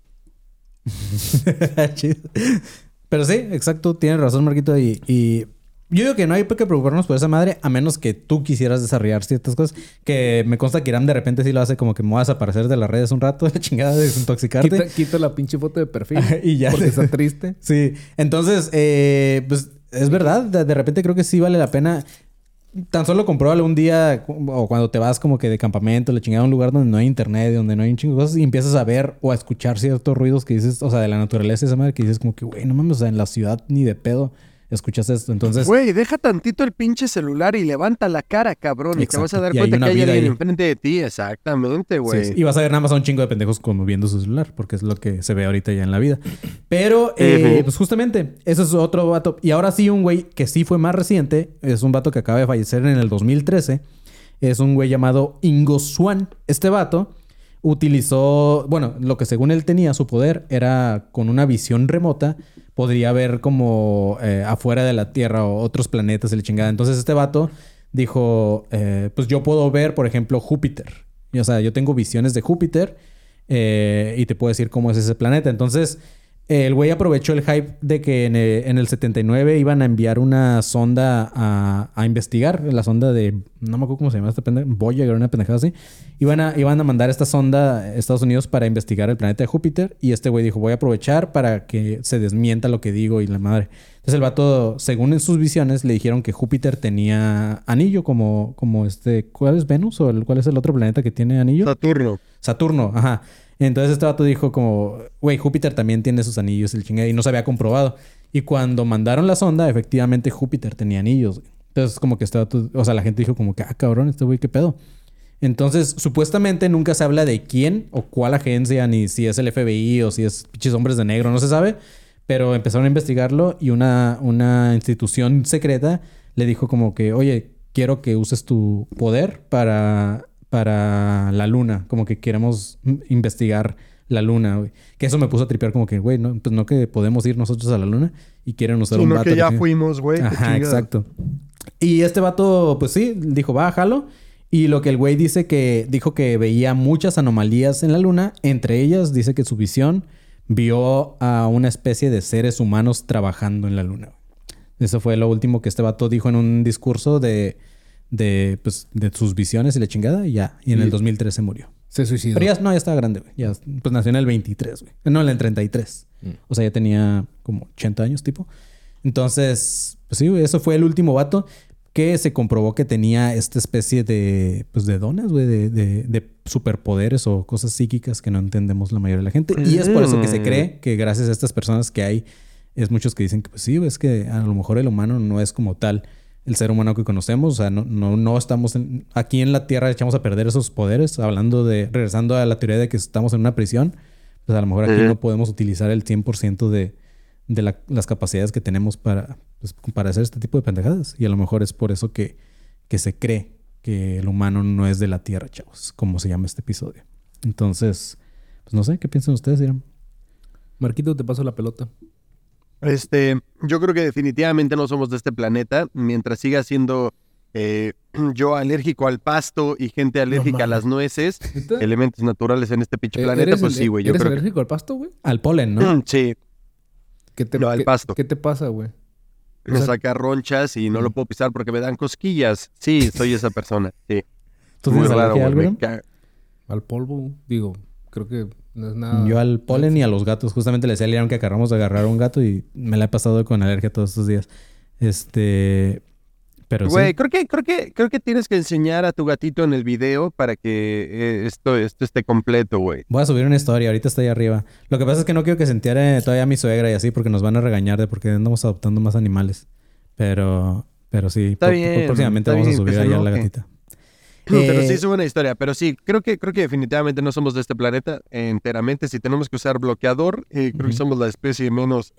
C: Chido. Pero sí, exacto, tienes razón, Marquito. Y, y yo digo que no hay que preocuparnos por esa madre, a menos que tú quisieras desarrollar ciertas cosas. Que me consta que Irán de repente sí lo hace, como que me voy a desaparecer de las redes un rato, la chingada, desintoxicarte.
D: Quita, quita la pinche foto de perfil.
C: Y ya.
D: Porque está triste.
C: Sí, entonces, eh, pues es verdad, de, de repente creo que sí vale la pena. Tan solo compruébalo un día o cuando te vas como que de campamento, la chingada a un lugar donde no hay internet, donde no hay un chingo de cosas y empiezas a ver o a escuchar ciertos ruidos que dices, o sea, de la naturaleza, esa madre que dices como que, güey, no mames, o sea, en la ciudad ni de pedo escuchas esto. Entonces,
E: Güey, deja tantito el pinche celular y levanta la cara, cabrón. Y te vas a
C: Exacto.
E: dar
C: Y hay
E: cuenta
C: una
E: que hay
C: vida
E: alguien
C: ahí.
E: enfrente de ti. Exactamente, güey.
C: sí, sí. Y vas a ver nada más a un chingo de pendejos como viendo su celular, porque es lo que se ve ahorita ya en la vida. Pero, eh,
E: Ujú.
C: pues justamente, ese es otro vato. Y ahora sí, un güey que sí fue más reciente, es un vato que acaba de fallecer en el dos mil trece. Es un güey llamado Ingo Swann. Este vato utilizó, bueno, lo que según él tenía, su poder era con una visión remota, podría ver como eh, afuera de la Tierra o otros planetas y la chingada. Entonces este vato dijo, eh, pues yo puedo ver, por ejemplo, Júpiter. Y, o sea, yo tengo visiones de Júpiter eh, y te puedo decir cómo es ese planeta. Entonces, eh, el güey aprovechó el hype de que en el, en el setenta y nueve iban a enviar una sonda a, a investigar. La sonda de... No me acuerdo cómo se llama esta pendeja. Voyager, una pendejada así. Iban a, iban a mandar esta sonda a Estados Unidos para investigar el planeta de Júpiter. Y este güey dijo, voy a aprovechar para que se desmienta lo que digo y la madre. Entonces el vato, según en sus visiones, le dijeron que Júpiter tenía anillo como, como este... ¿Cuál es Venus? ¿O el, cuál es el otro planeta que tiene anillo?
E: Saturno.
C: Saturno, ajá. Entonces este vato dijo como, güey, Júpiter también tiene sus anillos, el chingado, y no se había comprobado. Y cuando mandaron la sonda, efectivamente Júpiter tenía anillos, güey. Entonces como que este vato, o sea, la gente dijo como que, ah, cabrón, este güey, ¿qué pedo? Entonces, supuestamente nunca se habla de quién o cuál agencia, ni si es el F B I o si es pinches hombres de negro, no se sabe. Pero empezaron a investigarlo y una, una institución secreta le dijo como que, oye, quiero que uses tu poder para... para la luna, como que queremos investigar la luna, güey. Que eso me puso a tripear como que, güey, no, pues no que podemos ir nosotros a la luna y quieren usar un
E: Sino
C: vato.
E: que ya
C: sí.
E: fuimos, güey. qué
C: Ajá,
E: chingada.
C: exacto. Y este vato, pues sí, dijo, va, jalo. Y lo que el güey dice que... Dijo que veía muchas anomalías en la luna. Entre ellas, dice que su visión vio a una especie de seres humanos trabajando en la luna. Eso fue lo último que este vato dijo en un discurso de... De, pues, de sus visiones y la chingada. Y ya. Y en el dos mil trece murió.
D: Se suicidó.
C: Pero ya, no, ya estaba grande, güey. Ya, pues nació en el veintitrés, güey. No, en el treinta y tres.
D: Mm.
C: O sea, ya tenía como ochenta años, tipo. Entonces, pues sí, güey, eso fue el último vato que se comprobó que tenía esta especie de, pues, de dones, güey, de, de, de superpoderes o cosas psíquicas que no entendemos la mayoría de la gente. Y es por eso que se cree que gracias a estas personas que hay, es muchos que dicen que, pues sí, güey, es que a lo mejor el humano no es como tal el ser humano que conocemos. O sea, no, no, no estamos en, aquí en la Tierra echamos a perder esos poderes. Hablando de, regresando a la teoría de que estamos en una prisión, pues a lo mejor aquí
E: Ujú.
C: no podemos utilizar el cien por ciento de, de la- las capacidades que tenemos para, pues, para hacer este tipo de pendejadas. Y a lo mejor es por eso que, que se cree que el humano no es de la Tierra, chavos, como se llama este episodio. Entonces, pues no sé, ¿qué piensan ustedes, Irán?
D: Marquito, te paso la pelota.
E: Este, yo creo que definitivamente no somos de este planeta. Mientras siga siendo eh, yo alérgico al pasto y gente alérgica a las nueces,
D: ¿Neta?
E: elementos naturales en este pinche
D: Eh,
E: planeta,
D: ¿eres
E: pues
D: el-
E: sí, güey. Yo
D: ¿Eres
E: creo que...
D: alérgico al pasto, güey?
C: Al polen, ¿no?
E: Sí,
D: ¿Qué te,
E: No, al
D: qué-
E: pasto.
D: ¿Qué te pasa, güey?
E: me
D: O sea-
E: saca ronchas y no lo puedo pisar porque me dan cosquillas. Sí, soy esa persona. Sí.
C: ¿Tú
E: Muy
C: tienes
E: raro,
C: alergia a
E: güey.
C: algo,
E: Me
C: Irán?
E: ca-
D: Al polvo, digo, creo que no es nada.
C: Yo al polen y a los gatos. Justamente le decía a Leon que acabamos de agarrar a un gato y me la he pasado con alergia todos estos días. Este... Pero
E: Güey,
C: sí.
E: creo que, creo que, creo que tienes que enseñar a tu gatito en el video para que eh, esto, esto esté completo, güey.
C: Voy a subir una historia. Ahorita está ahí arriba. Lo que pasa es que no quiero que se entere todavía mi suegra y así porque nos van a regañar de por qué andamos adoptando más animales. Pero... Pero sí.
E: Está
C: pro-
E: bien,
C: próximamente
E: está
C: vamos
E: bien,
C: a subir
E: que se
C: allá a la
E: enoje.
C: gatita.
E: Pero
C: Eh,
E: sí sube una historia. Pero sí, creo que, creo que definitivamente no somos de este planeta eh, enteramente. Si tenemos que usar bloqueador, eh, creo que
C: Ujú.
E: somos la especie menos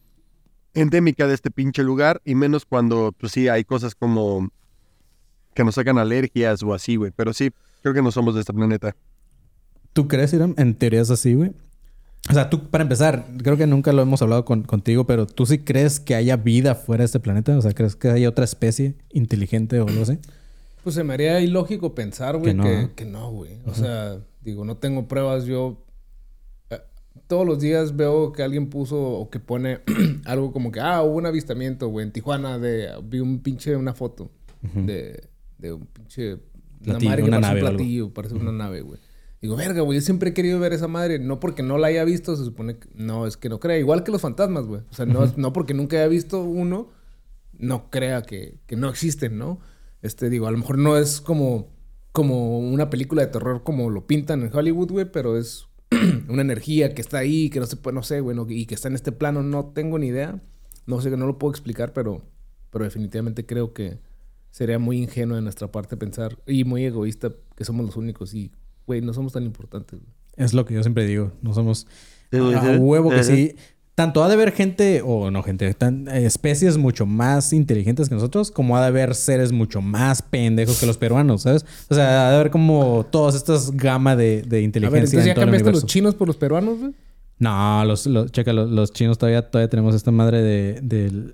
E: endémica de este pinche lugar. Y menos cuando, pues sí, hay cosas como que nos sacan alergias o así, güey. Pero sí, creo que no somos de este planeta.
C: ¿Tú crees, Irán? En teoría es así, güey. O sea, tú, para empezar, creo que nunca lo hemos hablado con- contigo, pero ¿tú sí crees que haya vida fuera de este planeta? O sea, ¿crees que haya otra especie inteligente o algo así?
D: Pues se me haría ilógico pensar, güey,
C: Que no,
D: que,
C: ¿no?
D: que no, güey. O sea, digo, no tengo pruebas. Yo eh, todos los días veo que alguien puso o que pone algo como que, ah, hubo un avistamiento, güey, en Tijuana de... Vi un pinche, una foto de, de un pinche...
C: Platillo,
D: madre que
C: una
D: parece
C: nave o
D: un
C: algo.
D: platillo, parece una nave, güey. Digo, verga, güey, yo siempre he querido ver esa madre. No porque no la haya visto, se supone que... No, es que no crea. Igual que los fantasmas, güey. O sea, no, es- no porque nunca haya visto uno, no crea que, que no existen, ¿no? Este, digo, a lo mejor no es como, como una película de terror como lo pintan en Hollywood, güey, pero es una energía que está ahí, que no se puede, no sé, güey, no- y que está en este plano, no tengo ni idea. no sé, no lo puedo explicar, pero, pero definitivamente creo que sería muy ingenuo de nuestra parte pensar, y muy egoísta, que somos los únicos. Y, güey, no somos tan importantes, güey.
C: Es lo que yo siempre digo. No somos... A huevo que sí. Tanto ha de haber gente, o no gente, tan, especies mucho más inteligentes que nosotros, como ha de haber seres mucho más pendejos que los peruanos, ¿sabes? O sea, ha de haber como todas estas gama de, de inteligencia. A ver,
D: entonces ya cambiaste los chinos por los peruanos, güey.
C: No, los, los, checa, los, los chinos todavía, todavía tenemos esta madre de, del...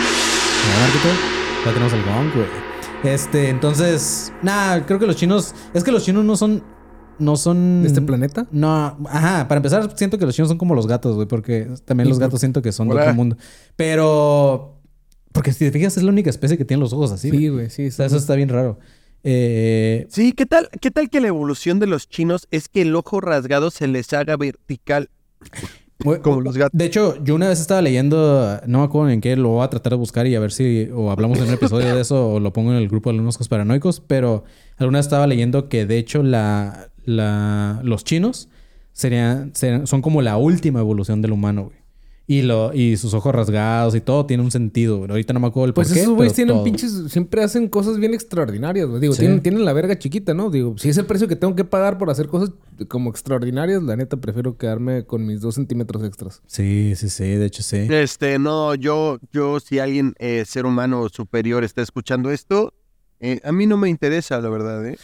C: Ya tenemos el gong, güey. Este, entonces... Nah, creo que los chinos... Es que los chinos no son... No son...
D: ¿De este planeta?
C: No. Ajá. Para empezar, siento que los chinos son como los gatos, güey. Porque también los gatos siento que son Hola. de otro mundo. Pero... Porque si te fijas, es la única especie que tiene los ojos así.
D: Sí, güey. Sí.
C: O sea, eso está bien raro. Eh...
E: Sí, ¿qué tal, ¿qué tal que la evolución de los chinos es que el ojo rasgado se les haga vertical? Como los gatos.
C: De hecho, yo una vez estaba leyendo, no me acuerdo en qué, lo voy a tratar de buscar y a ver si o hablamos en un episodio de eso o lo pongo en el grupo de alumnos paranoicos, pero alguna vez estaba leyendo que de hecho la, la, los chinos serían, serían, son como la última evolución del humano, güey. Y, lo, y sus ojos rasgados y todo tiene un sentido, güey. Ahorita no me acuerdo el
D: pues
C: por qué.
D: Pues esos güeyes tienen
C: todo.
D: pinches... Siempre hacen cosas bien extraordinarias, güey. Digo, sí. tienen, tienen la verga chiquita, ¿no? Digo, si es el precio que tengo que pagar por hacer cosas como extraordinarias, la neta prefiero quedarme con mis dos centímetros extras.
C: Sí, sí, sí. De hecho, sí.
E: Este, no, yo... Yo, si alguien, eh, ser humano superior, está escuchando esto, eh, a mí no me interesa, la verdad, ¿eh?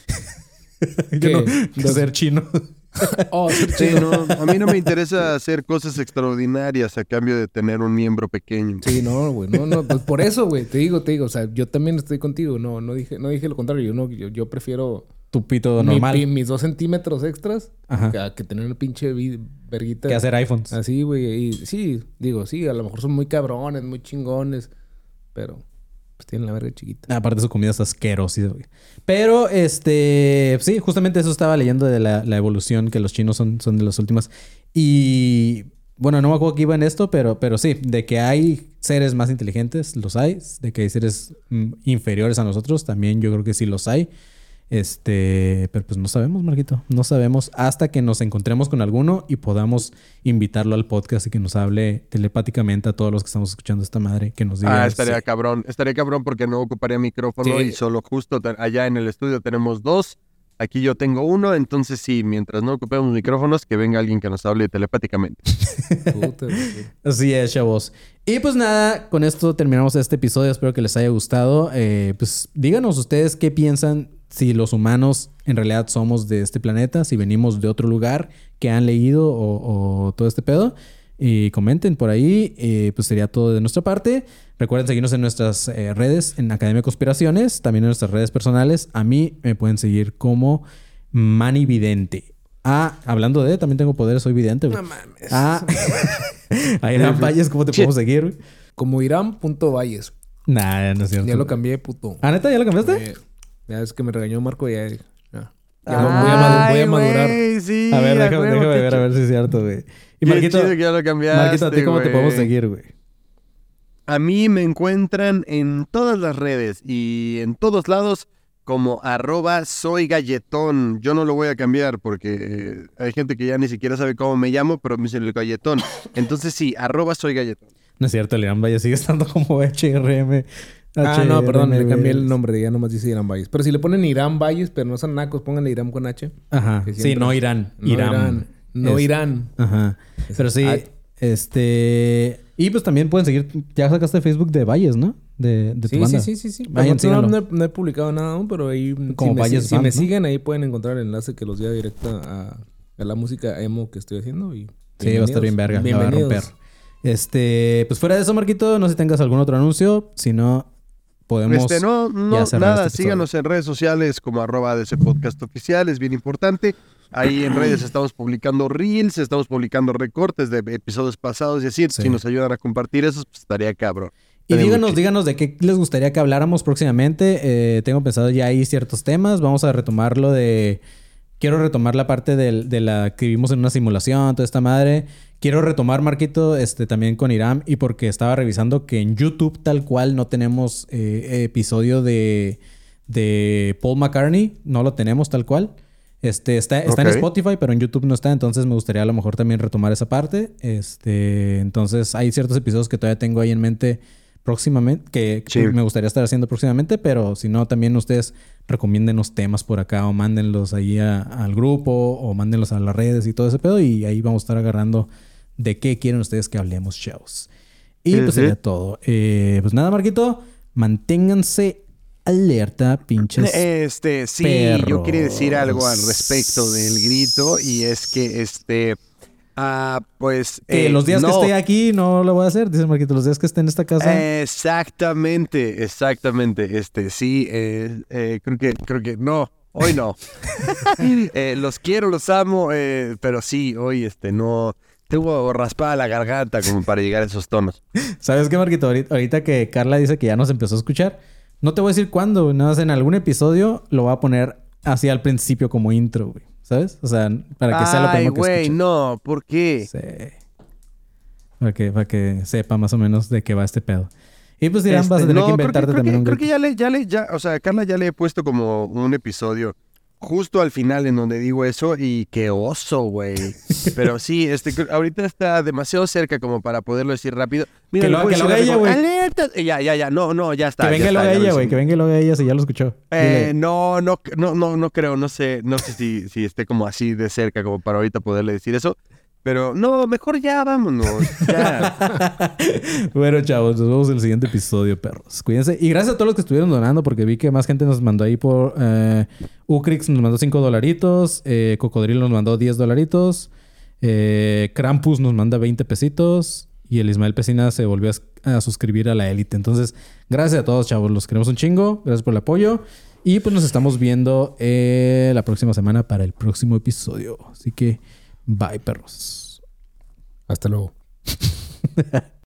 C: Yo no, de ser chino.
D: Oh,
E: sí, no, a mí no me interesa hacer cosas extraordinarias a cambio de tener un miembro pequeño.
D: Sí, no, güey, no, no, pues por eso, güey, te digo, te digo, o sea, yo también estoy contigo, no, no dije, no dije lo contrario, yo no, yo, yo prefiero
C: tu pito normal,
D: mi, mis dos centímetros extras, que, a, que tener una pinche verguita,
C: que hacer iPhones,
D: así, güey, y sí, digo, sí, a lo mejor son muy cabrones, muy chingones, pero pues tienen la verga chiquita.
C: Aparte su comida es asquerosa, güey. Pero, este... Sí, justamente eso estaba leyendo de la, la evolución, que los chinos son, son de las últimas. Y... Bueno, no me acuerdo que iba en esto, pero, pero sí. De que hay seres más inteligentes, los hay. De que hay seres mm, inferiores a nosotros, también yo creo que sí los hay. Este... Pero pues no sabemos, Marquito. No sabemos hasta que nos encontremos con alguno y podamos invitarlo al podcast y que nos hable telepáticamente a todos los que estamos escuchando esta madre. Que nos diga...
E: Ah, estaría
C: sí.
E: cabrón. Estaría cabrón porque no ocuparía micrófono sí. y solo justo allá en el estudio tenemos dos. Aquí yo tengo uno. Entonces sí, mientras no ocupemos micrófonos, que venga alguien que nos hable telepáticamente.
C: Así es, chavos. Y pues nada, con esto terminamos este episodio. Espero que les haya gustado. Eh, pues díganos ustedes qué piensan. Si los humanos en realidad somos de este planeta, si venimos de otro lugar, que han leído o, o todo este pedo. Y comenten por ahí. Eh, pues sería todo de nuestra parte. Recuerden seguirnos en nuestras eh, redes, en Academia de Conspiraciones, también en nuestras redes personales. A mí me pueden seguir como Manny Vidente. Ah, hablando de, también tengo poderes, soy vidente. Güey.
D: No mames.
C: Ah, a Irán Valles, ¿cómo te podemos seguir? Güey?
D: Como Irán.Valles.
C: Nah, no es cierto.
D: Ya lo cambié, puto.
C: ¿Ah, neta? ¿Ya lo cambiaste?
D: Eh, ya es que me regañó Marco y ya... ya. Ya Ay, voy, a madu- voy a madurar.
E: Wey, sí,
C: a ver, déjame, déjame ver, a ver si es cierto, güey. Y Marquito,
E: chido que ya lo cambiaste,
C: Marquito, ¿a ti cómo
E: wey?
C: te podemos seguir, güey?
E: A mí me encuentran en todas las redes y en todos lados como arroba soy galletón. Yo no lo voy a cambiar porque eh, hay gente que ya ni siquiera sabe cómo me llamo, pero me dicen el galletón. Entonces sí, arroba soy galletón.
C: No es cierto, el Irán Valles sigue estando como H R M.
D: Ah, no, perdón, le cambié el nombre, ya nomás dice Irán Valles. Pero si le ponen Irán Valles, pero no son nacos, pónganle Irán con H.
C: Ajá, sí, no Irán.
D: No Irán. Irán. No
C: es...
D: Irán.
C: Ajá.
D: Es...
C: Pero sí,
D: ah.
C: este... Y pues también pueden seguir... Ya sacaste Facebook de Valles, ¿no? De, de tu
D: sí,
C: banda.
D: sí, sí, sí, sí.
C: Vayan,
D: no, no, he, no he publicado nada aún, pero ahí...
C: Como
D: si
C: Valles
D: me, si
C: Band,
D: me
C: ¿no?
D: siguen, ahí pueden encontrar el enlace que los lleva directo a, a la música emo que estoy haciendo. Y
C: sí, va a estar bien verga. La va a romper. Este... Pues fuera de eso, Marquito, no sé si tengas algún otro anuncio. Si no... Podemos
E: este, no, no, nada, este síganos en redes sociales como arroba de ese podcast oficial, es bien importante. Ahí en redes estamos publicando reels, estamos publicando recortes de episodios pasados y así. Sí. Si nos ayudan a compartir eso, pues estaría cabrón.
C: Y díganos, mucho. díganos de qué les gustaría que habláramos próximamente. Eh, tengo pensado ya ahí ciertos temas. Vamos a retomar lo de... Quiero retomar la parte de, de la que vivimos en una simulación, toda esta madre. Quiero retomar, Marquito, este, también con Irán. Y porque estaba revisando que en YouTube tal cual no tenemos eh, episodio de, de Paul McCartney. No lo tenemos tal cual. Este, está, está
E: Ok.
C: en Spotify, pero en YouTube no está. Entonces me gustaría a lo mejor también retomar esa parte. Este, entonces hay ciertos episodios que todavía tengo ahí en mente próximamente, que,
E: Sí.
C: que me gustaría estar haciendo próximamente, pero si no, también ustedes recomiéndenos temas por acá o mándenlos ahí a- al grupo o mándenlos a las redes y todo ese pedo y ahí vamos a estar agarrando de qué quieren ustedes que hablemos, chavos. Y pues
E: Ujú.
C: sería todo. Eh, pues nada, Marquito, manténganse alerta, pinches.
E: Este, sí,
C: perros.
E: yo quería decir algo al respecto del grito y es que, este, ah, pues...
C: Que
E: eh,
C: los días que
E: no.
C: esté aquí no lo voy a hacer, dice Marquito. Los días que esté en esta casa.
E: Exactamente, exactamente. Este, sí, eh, eh, creo que, creo que no, hoy no. Eh, los quiero, los amo, eh, pero sí, hoy, este, no. Tengo raspada la garganta como para llegar a esos tonos.
C: ¿Sabes qué, Marquito? Ahorita, ahorita que Carla dice que ya nos empezó a escuchar, no te voy a decir cuándo, güey. Nada más en algún episodio lo voy a poner así al principio como intro, güey. ¿Sabes? O sea, para que sea lo
E: Ay,
C: primero que
E: güey,
C: escuche.
E: no, ¿por qué?
C: Sí. Para que, para que sepa más o menos de qué va este pedo. Y pues dirán, vas a
E: Este,
C: tener
E: no,
C: que
E: creo
C: inventarte
E: creo
C: también
E: que,
C: un
E: creo
C: grito.
E: que ya le, ya le, ya, o sea, a Carla ya le he puesto como un episodio justo al final en donde digo eso y qué oso, güey. Pero sí, este, creo- ahorita está demasiado cerca como para poderlo decir rápido. Mira,
C: Que lo-
E: le puedo
C: que lo
E: decir
C: haga
E: algo,
C: ella, güey.
E: ¡alerta! Y Ya, ya, ya, no, no, ya está.
C: Que venga
E: ya
C: y lo
E: está,
C: haga
E: ya lo
C: ella, güey.
E: hice.
C: Que venga y lo haga ella si ya lo escuchó.
E: Eh,
C: Dile.
E: no, no, no, no, no creo, no sé, no sé si, si esté como así de cerca como para ahorita poderle decir eso. Pero no, mejor ya, vámonos. Ya.
C: Bueno, chavos, nos vemos en el siguiente episodio, perros. Cuídense. Y gracias a todos los que estuvieron donando, porque vi que más gente nos mandó ahí por... Eh, Ucrix nos mandó cinco dolaritos. Eh, Cocodrilo nos mandó diez dolaritos. Eh, Krampus nos manda veinte pesitos. Y el Ismael Pesina se volvió a, a suscribir a la élite. Entonces, gracias a todos, chavos. Los queremos un chingo. Gracias por el apoyo. Y pues nos estamos viendo eh, la próxima semana para el próximo episodio. Así que, bye, perros.
D: Hasta luego.